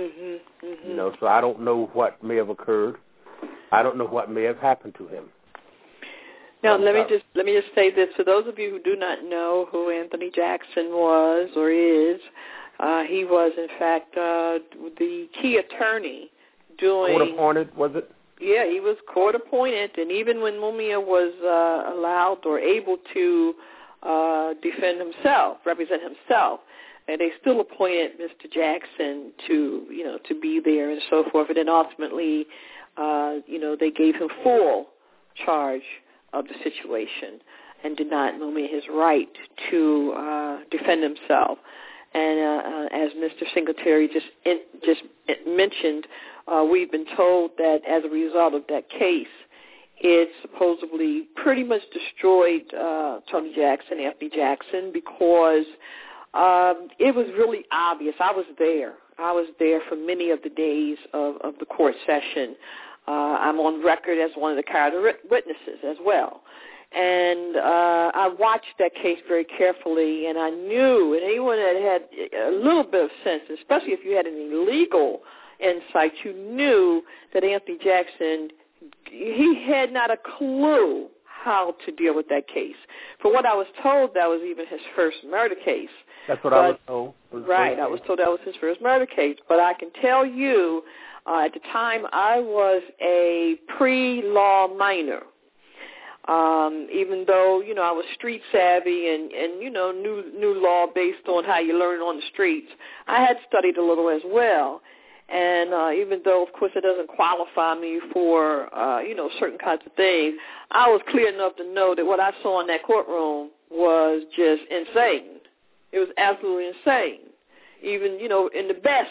So I don't know what may have occurred. I don't know what may have happened to him. Now, let me just say this. For those of you who do not know who Anthony Jackson was or is, he was, in fact, the key attorney doing... Court-appointed, was it? Yeah, he was court-appointed, and even when Mumia was allowed or able to defend himself, represent himself, and they still appointed Mr. Jackson to be there and so forth. And then ultimately, they gave him full charge of the situation and denied Mumia his right to defend himself. And as Mr. Singletary just mentioned, we've been told that as a result of that case, it supposedly pretty much destroyed Tony Jackson, Anthony Jackson, because it was really obvious. I was there for many of the days of the court session. I'm on record as one of the character witnesses as well. And I watched that case very carefully, and I knew, and anyone that had a little bit of sense, especially if you had any legal insight, you knew that Anthony Jackson, he had not a clue how to deal with that case. For what I was told, that was even his first murder case. That's what I was told. Right, I was told that was his first murder case. But I can tell you, at the time, I was a pre-law minor. Even though, I was street savvy and knew law based on how you learn on the streets, I had studied a little as well. And even though, of course, it doesn't qualify me for, certain kinds of things, I was clear enough to know that what I saw in that courtroom was just insane. It was absolutely insane. Even, you know, in the best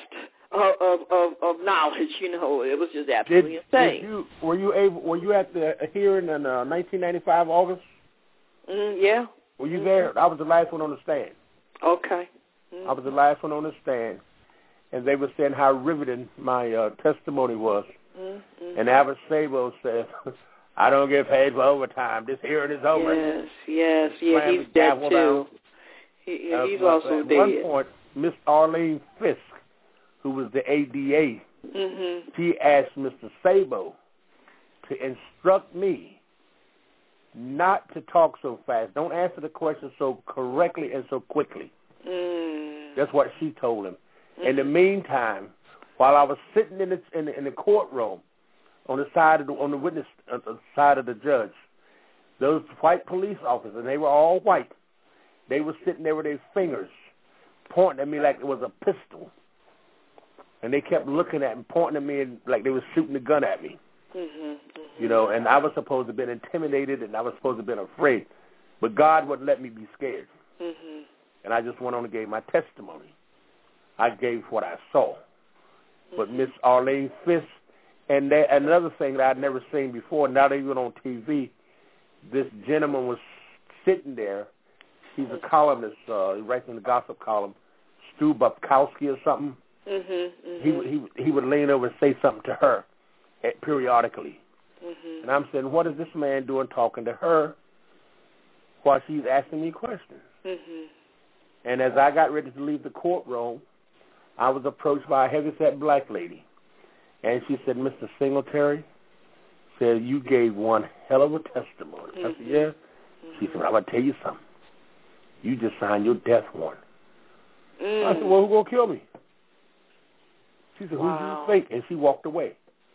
of knowledge, you know, it was just absolutely insane. Were you at the hearing in 1995 August? Yeah. Were you there? I was the last one on the stand. Okay. I was the last one on the stand, and they were saying how riveting my testimony was. And Albert Sabo said, I don't get paid for overtime. This hearing is over. Yes. He's dead, too. He's also dead. At one point, Miss Arlene Fisk, who was the ADA, she asked Mr. Sabo to instruct me not to talk so fast. Don't answer the question so correctly and so quickly. That's what she told him. In the meantime, while I was sitting in the courtroom on the witness side of the judge, those white police officers, and they were all white, they were sitting there with their fingers pointing at me like it was a pistol. And they kept looking at me, pointing at me like they were shooting a gun at me. You know, and I was supposed to have been intimidated, and I was supposed to have been afraid. But God wouldn't let me be scared. And I just went on and gave my testimony. I gave what I saw. But Miss Arlene Fisk, and another thing that I'd never seen before, not even on TV, this gentleman was sitting there. He's a columnist. He writes in the gossip column, Stu Bukowski or something. He would lean over and say something to her periodically. And I'm saying, what is this man doing talking to her while she's asking me questions? And as I got ready to leave the courtroom, I was approached by a heavyset black lady. And she said, Mr. Singletary, said, you gave one hell of a testimony. I said, yeah. She said, I'm going to tell you something. You just signed your death warrant. I said, well, who's going to kill me? She said, who do you think? And she walked away.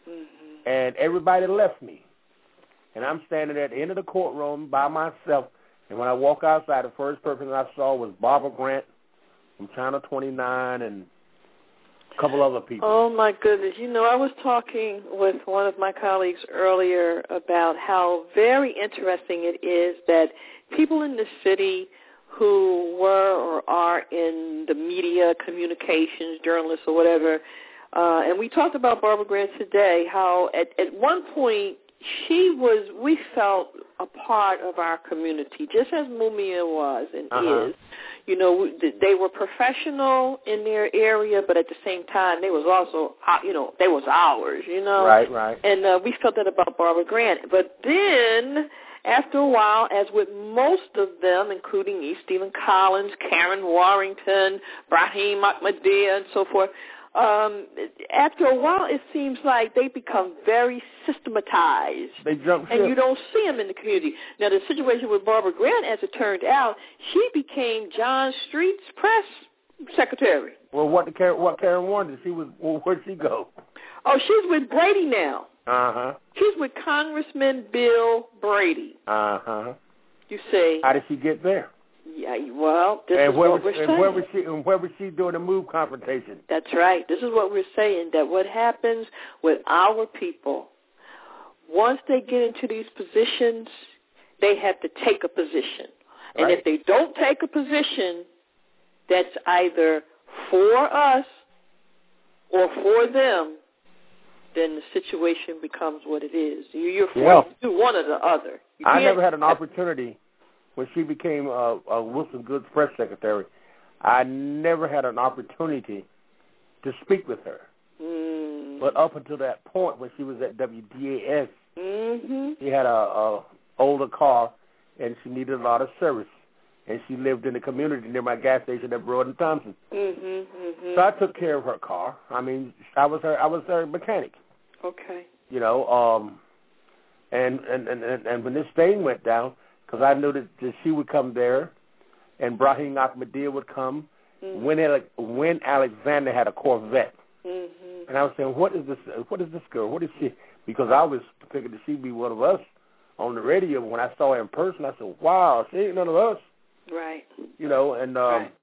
And everybody left me. And I'm standing at the end of the courtroom by myself. And when I walk outside, the first person I saw was Barbara Grant from Channel 29 and a couple other people. Oh, my goodness. You know, I was talking with one of my colleagues earlier about how very interesting it is that people in the city who were or are in the media, communications, journalists or whatever, and we talked about Barbara Grant today, how at one point we felt a part of our community, just as Mumia was and is. You know, they were professional in their area, but at the same time, they was also, you know, they was ours, you know. Right. And we felt that about Barbara Grant. But then, after a while, as with most of them, including E. Stephen Collins, Karen Warrington, Brahim Ahmadiyya, and so forth, after a while, it seems like they become very systematized. They jump ship. And you don't see them in the community. Now, the situation with Barbara Grant, as it turned out, she became John Street's press secretary. Well, what Karen wanted, where'd she go? Oh, she's with Brady now. She's with Congressman Bill Brady. You see. How did she get there? Yeah, well, this is what we're saying. And where was she doing the move confrontation? That's right. This is what we're saying, that what happens with our people, once they get into these positions, they have to take a position. And right. If they don't take a position that's either for us or for them, then the situation becomes what it is. You're forced to do one or the other. I never had an opportunity. When she became Wilson Goods press secretary, I never had an opportunity to speak with her. But up until that point, when she was at WDAS, she had a older car, and she needed a lot of service. And she lived in the community near my gas station at Broad and Thompson. So I took care of her car. I mean, I was her mechanic. Okay. You know, and when this thing went down, because I knew that she would come there, and Brahim Ahmadiyya would come. When Alexander had a Corvette, and I was saying, what is this girl? What is she? Because I was thinking that she'd be one of us on the radio. When I saw her in person, I said, wow, she ain't none of us. Right. You know, and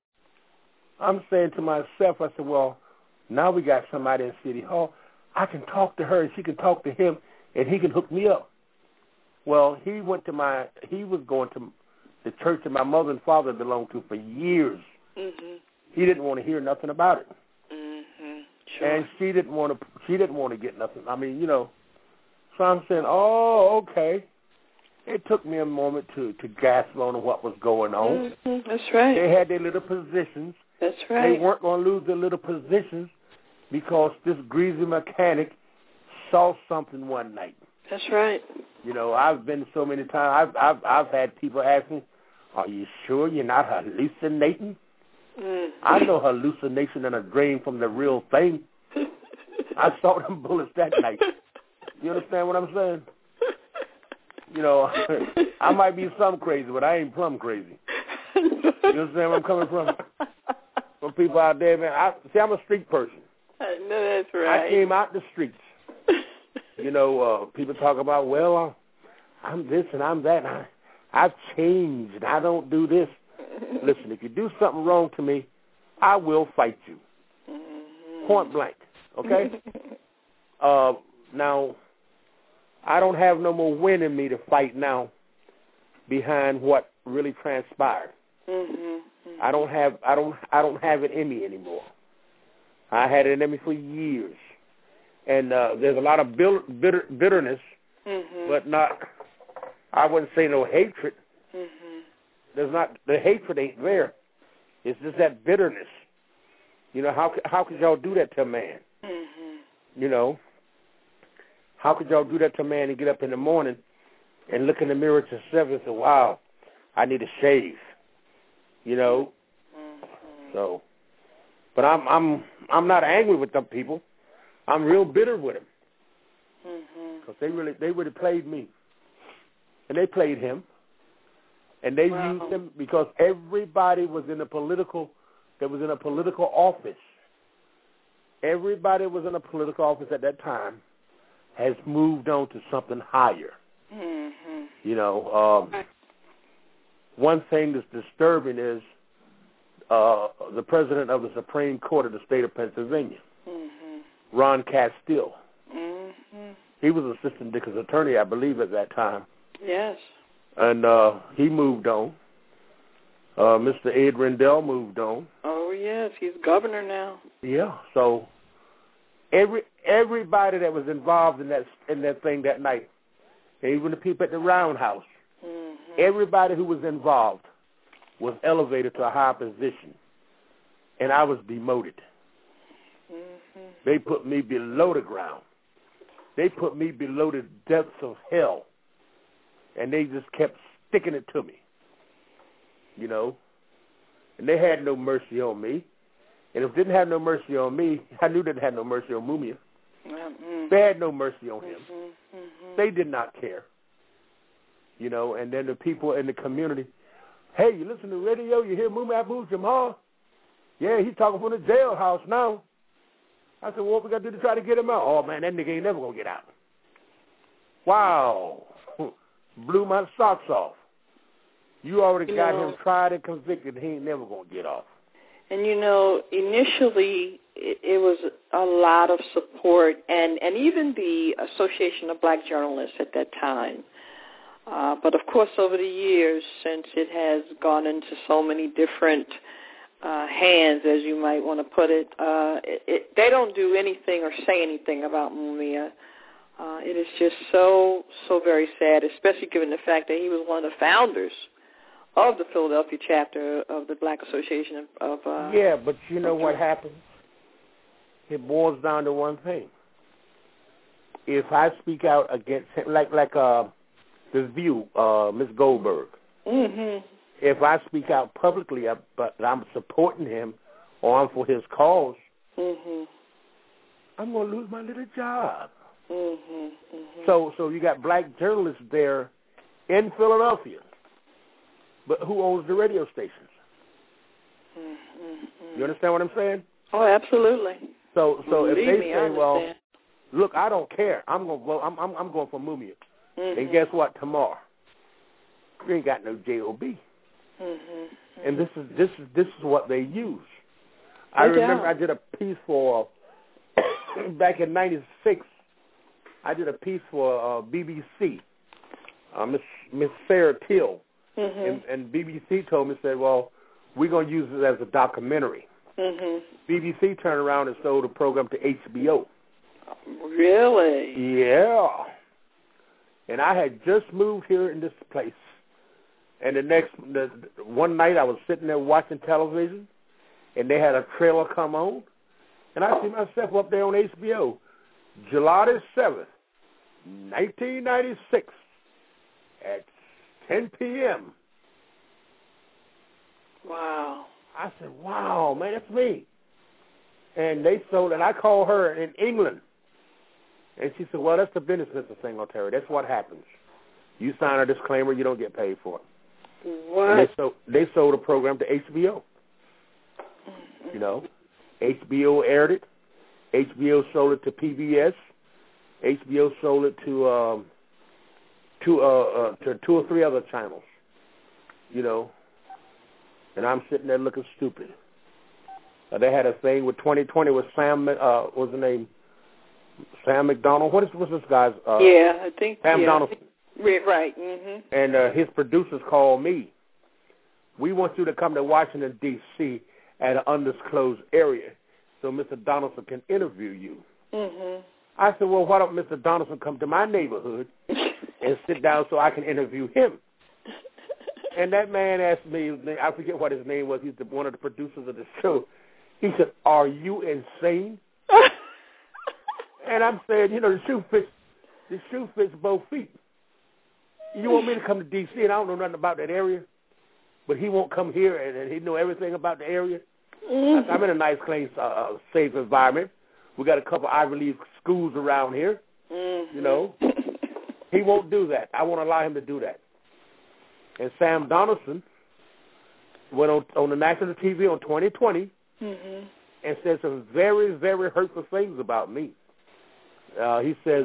I'm saying to myself, I said, well, now we got somebody in City Hall. I can talk to her, and she can talk to him, and he can hook me up. Well, he was going to the church that my mother and father belonged to for years. He didn't want to hear nothing about it. Sure. And she didn't want to get nothing. I mean, you know. So I'm saying, oh, okay. It took me a moment to gasp on what was going on. That's right. They had their little positions. That's right. They weren't going to lose their little positions because this greasy mechanic saw something one night. That's right. You know, I've been so many times. I've had people ask me, "Are you sure you're not hallucinating?" I know hallucination and a dream from the real thing. I saw them bullets that night. You understand what I'm saying? You know, I might be some crazy, but I ain't plumb crazy. You understand where I'm coming from? From people out there, man. I'm a street person. I know that's right. I came out the streets. You know, people talk about, well, I'm this and I'm that. And I've changed. And I don't do this. Listen, if you do something wrong to me, I will fight you. Point blank. Okay? Now, I don't have no more wind in me to fight now behind what really transpired. I don't have it in me anymore. I had it in me for years. And there's a lot of bitterness, but not, I wouldn't say no hatred. There's not, the hatred ain't there. It's just that bitterness. You know, how could y'all do that to a man? You know, how could y'all do that to a man and get up in the morning and look in the mirror to yourself and say, wow, I need a shave, you know? So, but I'm not angry with them people. I'm real bitter with them because they really played me, and they played him, and they used him because everybody was in a political office. Everybody was in a political office at that time has moved on to something higher. You know, one thing that's disturbing is the president of the Supreme Court of the state of Pennsylvania, Ron Castile. He was assistant district attorney, I believe, at that time. Yes. And he moved on. Mr. Ed Rendell moved on. Oh, yes. He's governor now. Yeah. So everybody that was involved in that thing that night, even the people at the Roundhouse, everybody who was involved was elevated to a high position, and I was demoted. They put me below the ground. They put me below the depths of hell, and they just kept sticking it to me, you know. And they had no mercy on me. And if they didn't have no mercy on me, I knew they didn't have no mercy on Mumia. They had no mercy on him. They did not care, you know. And then the people in the community, hey, you listen to the radio, you hear Mumia Abu-Jamal? Yeah, he's talking from the jailhouse now. I said, well, what we got to do to try to get him out? Oh, man, that nigga ain't never going to get out. Wow. Blew my socks off. You already got him tried and convicted. He ain't never going to get off. And, you know, initially it was a lot of support, and even the Association of Black Journalists at that time. But, of course, over the years, since it has gone into so many different hands, as you might want to put it, they don't do anything or say anything about Mumia. It is just so very sad, especially given the fact that he was one of the founders of the Philadelphia chapter of the Black Association of yeah, but you know what happens? It boils down to one thing. If I speak out against him, like The View, Ms. Goldberg, if I speak out publicly, but I'm supporting him or I'm for his cause, I'm going to lose my little job. So you got black journalists there in Philadelphia, but who owns the radio stations? You understand what I'm saying? Oh, absolutely. So if they say, well, look, I don't care. I'm going to vote. I'm going for Mumia. And guess what? Tomorrow, you ain't got no J.O.B. And this is what they use. I remember I did a piece for back in '96. I did a piece for BBC. Miss Sarah Till, and BBC told me, said, well, we're going to use it as a documentary. Mm-hmm. BBC turned around and sold the program to HBO. Really? Yeah. And I had just moved here in this place. And one night I was sitting there watching television, and they had a trailer come on, and I see myself up there on HBO, July the 7th, 1996, at 10 p.m. Wow. I said, wow, man, that's me. And they sold, and I called her in England. And she said, well, that's the business, Mr. Singletary. That's what happens. You sign a disclaimer, you don't get paid for it. What? And they sold a program to HBO. You know, HBO aired it. HBO sold it to PBS. HBO sold it to two or three other channels. You know, and I'm sitting there looking stupid. They had a thing with 2020 with Sam. What's the name? Sam McDonald. What's this guy's? I think Sam Donaldson. Right. Mm-hmm. And his producers called me. We want you to come to Washington, D.C. at an undisclosed area so Mr. Donaldson can interview you. Mm-hmm. I said, well, why don't Mr. Donaldson come to my neighborhood and sit down so I can interview him? And that man asked me, I forget what his name was. He's one of the producers of the show. He said, are you insane? And I'm saying, you know, the shoe fits both feet. You want me to come to D.C. and I don't know nothing about that area, but he won't come here and he know everything about the area? Mm-hmm. I'm in a nice, clean, safe environment. We got a couple Ivy League schools around here, you know. He won't do that. I won't allow him to do that. And Sam Donaldson went on the national TV on 2020 and said some very, very hurtful things about me. He says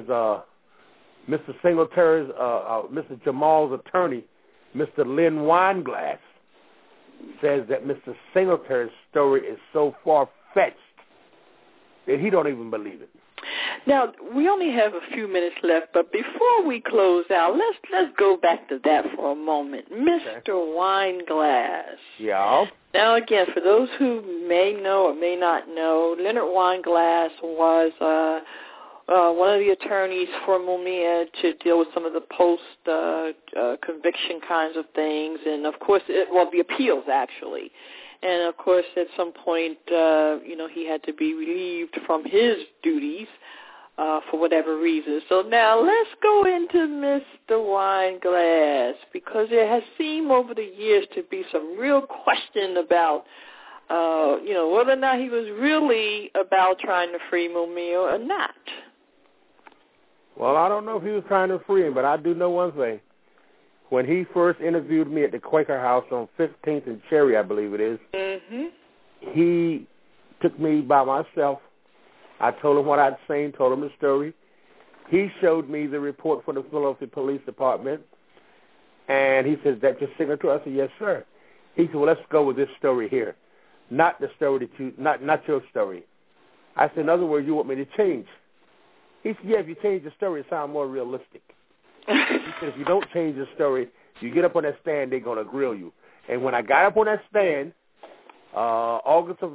Mr. Singletary's, Mr. Jamal's attorney, Mr. Lynn Weinglass, says that Mr. Singletary's story is so far-fetched that he don't even believe it. Now, we only have a few minutes left, but before we close out, let's go back to that for a moment. Mr. Weinglass. Yeah. Now, again, for those who may know or may not know, Leonard Weinglass was one of the attorneys for Mumia to deal with some of the post-conviction kinds of things, and, of course, the appeals, actually. And, of course, at some point, he had to be relieved from his duties for whatever reason. So now let's go into Mr. Weinglass, because there has seemed over the years to be some real question about, whether or not he was really about trying to free Mumia or not. Well, I don't know if he was trying to free him, but I do know one thing. When he first interviewed me at the Quaker House on 15th and Cherry, I believe it is, he took me by myself. I told him what I'd seen, told him the story. He showed me the report for the Philadelphia Police Department, and he said, is that your signature? I said, yes, sir. He said, well, let's go with this story here, not the story that not your story. I said, in other words, you want me to change? He said, yeah, if you change the story, it sounds more realistic. He said, if you don't change the story, you get up on that stand, they're going to grill you. And when I got up on that stand, August of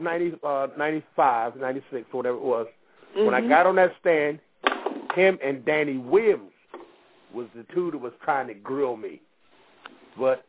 95, 96, whatever it was, when I got on that stand, him and Danny Williams was the two that was trying to grill me. But,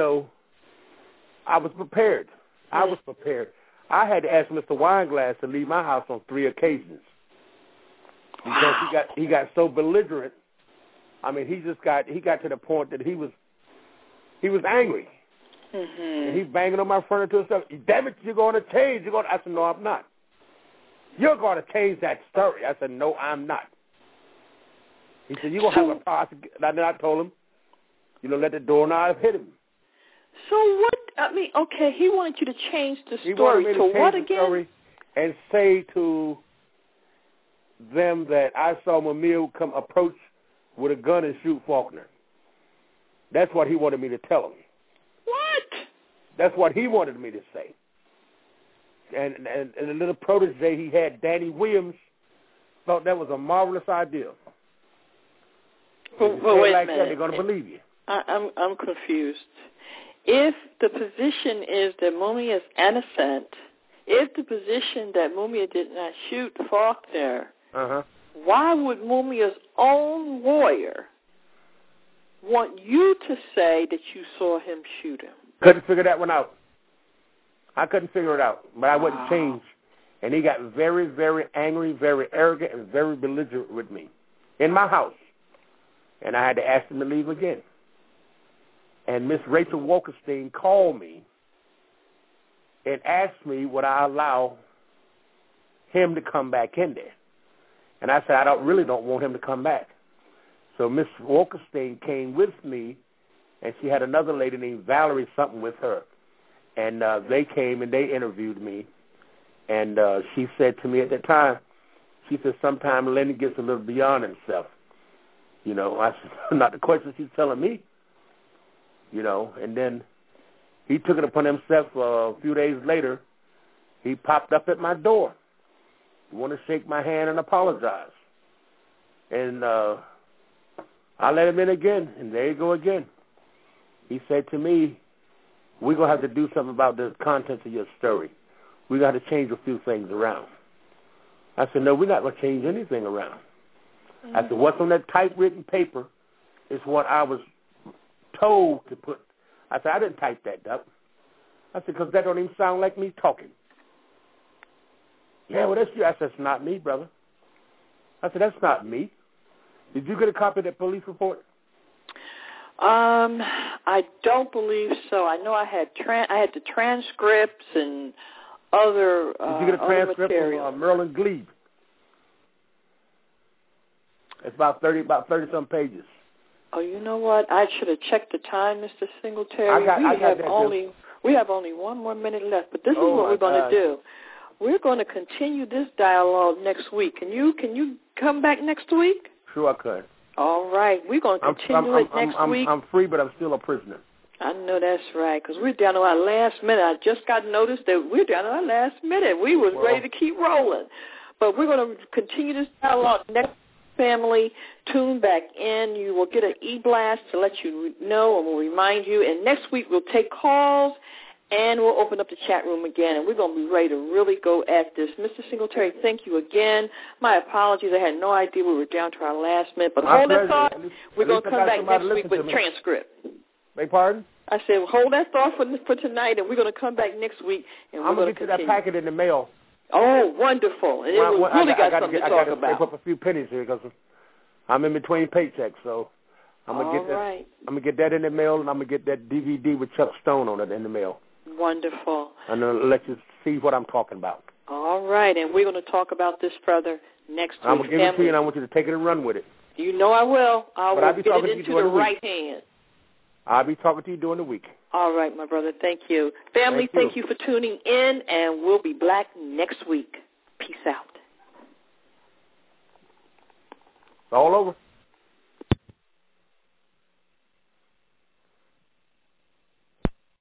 I was prepared. I had to ask Mr. Weinglass to leave my house on 3 occasions. Because he got so belligerent. I mean, he got to the point that he was angry. And he's banging on my furniture and stuff. Damn it, you're going to change. I said, no, I'm not. You're going to change that story. I said, no, I'm not. He said, you're going to have a prosecution. And then I told him, let the doorknob hit him. So what, he wanted you to change the story. He wanted me to change what the again? Story and say to them that I saw Mumia come approach with a gun and shoot Faulkner. That's what he wanted me to tell him. What? That's what he wanted me to say. And the little protege he had, Danny Williams, thought that was a marvelous idea. Well, wait like a minute. They're going to believe you. I'm confused. if the position is that Mumia is innocent, if the position that Mumia did not shoot Faulkner, why would Mumia's own lawyer want you to say that you saw him shoot him? Couldn't figure that one out. I couldn't figure it out, but I wouldn't change. And he got very, very angry, very arrogant, and very belligerent with me in my house. And I had to ask him to leave again. And Miss Rachel Wolkenstein called me and asked me would I allow him to come back in there. And I said, I really don't want him to come back. So Miss Wolkenstein came with me, and she had another lady named Valerie something with her. And they came and they interviewed me. And she said to me at that time, she said, sometimes Lenny gets a little beyond himself. You know, I said, not the question she's telling me. You know, and then he took it upon himself a few days later. He popped up at my door. He wanted to shake my hand and apologize. And I let him in again, and there you go again. He said to me, we're going to have to do something about the contents of your story. We got to change a few things around. I said, no, we're not going to change anything around. I said, what's on that typewritten paper is what I was told to put. I said, I didn't type that up. I said, because that don't even sound like me talking. Yeah, well, that's you. I said, that's not me, brother. I said, that's not me. Did you get a copy of that police report? I don't believe so. I know I had the transcripts and other Did you get a transcript from Merlin Glebe? It's about 30-some pages. Oh, you know what? I should have checked the time, Mr. Singletary. We have only 1 more minute left, but this is what we're going to do. We're going to continue this dialogue next week. Can you come back next week? Sure, I could. All right. We're going to continue it next week. I'm free, but I'm still a prisoner. I know that's right, because we're down to our last minute. I just got notice that we're down to our last minute. We was ready to keep rolling. But we're going to continue this dialogue next family. Tune back in. You will get an e-blast to let you know and we'll remind you. And next week we'll take calls and we'll open up the chat room again. And we're going to be ready to really go at this. Mr. Singletary, thank you again. My apologies. I had no idea we were down to our last minute. But hold that thought. We're going to come back next week with transcript. Beg pardon? I said, hold that thought for tonight, and we're going to come back next week. And I'm going to get you that packet in the mail. Oh, wonderful. And really got something to talk about. I got to save up a few pennies here because I'm in between paychecks. So I'm going to get that in the mail, and I'm going to get that DVD with Chuck Stone on it in the mail. Wonderful. And I'll let you see what I'm talking about. All right, and we're going to talk about this further next week. I'm going to give it to you, and I want you to take it and run with it. You know I will. I will get it into the right hand. I'll be talking to you during the week. All right, my brother. Thank you. Family, thank you for tuning in, and we'll be back next week. Peace out. It's all over.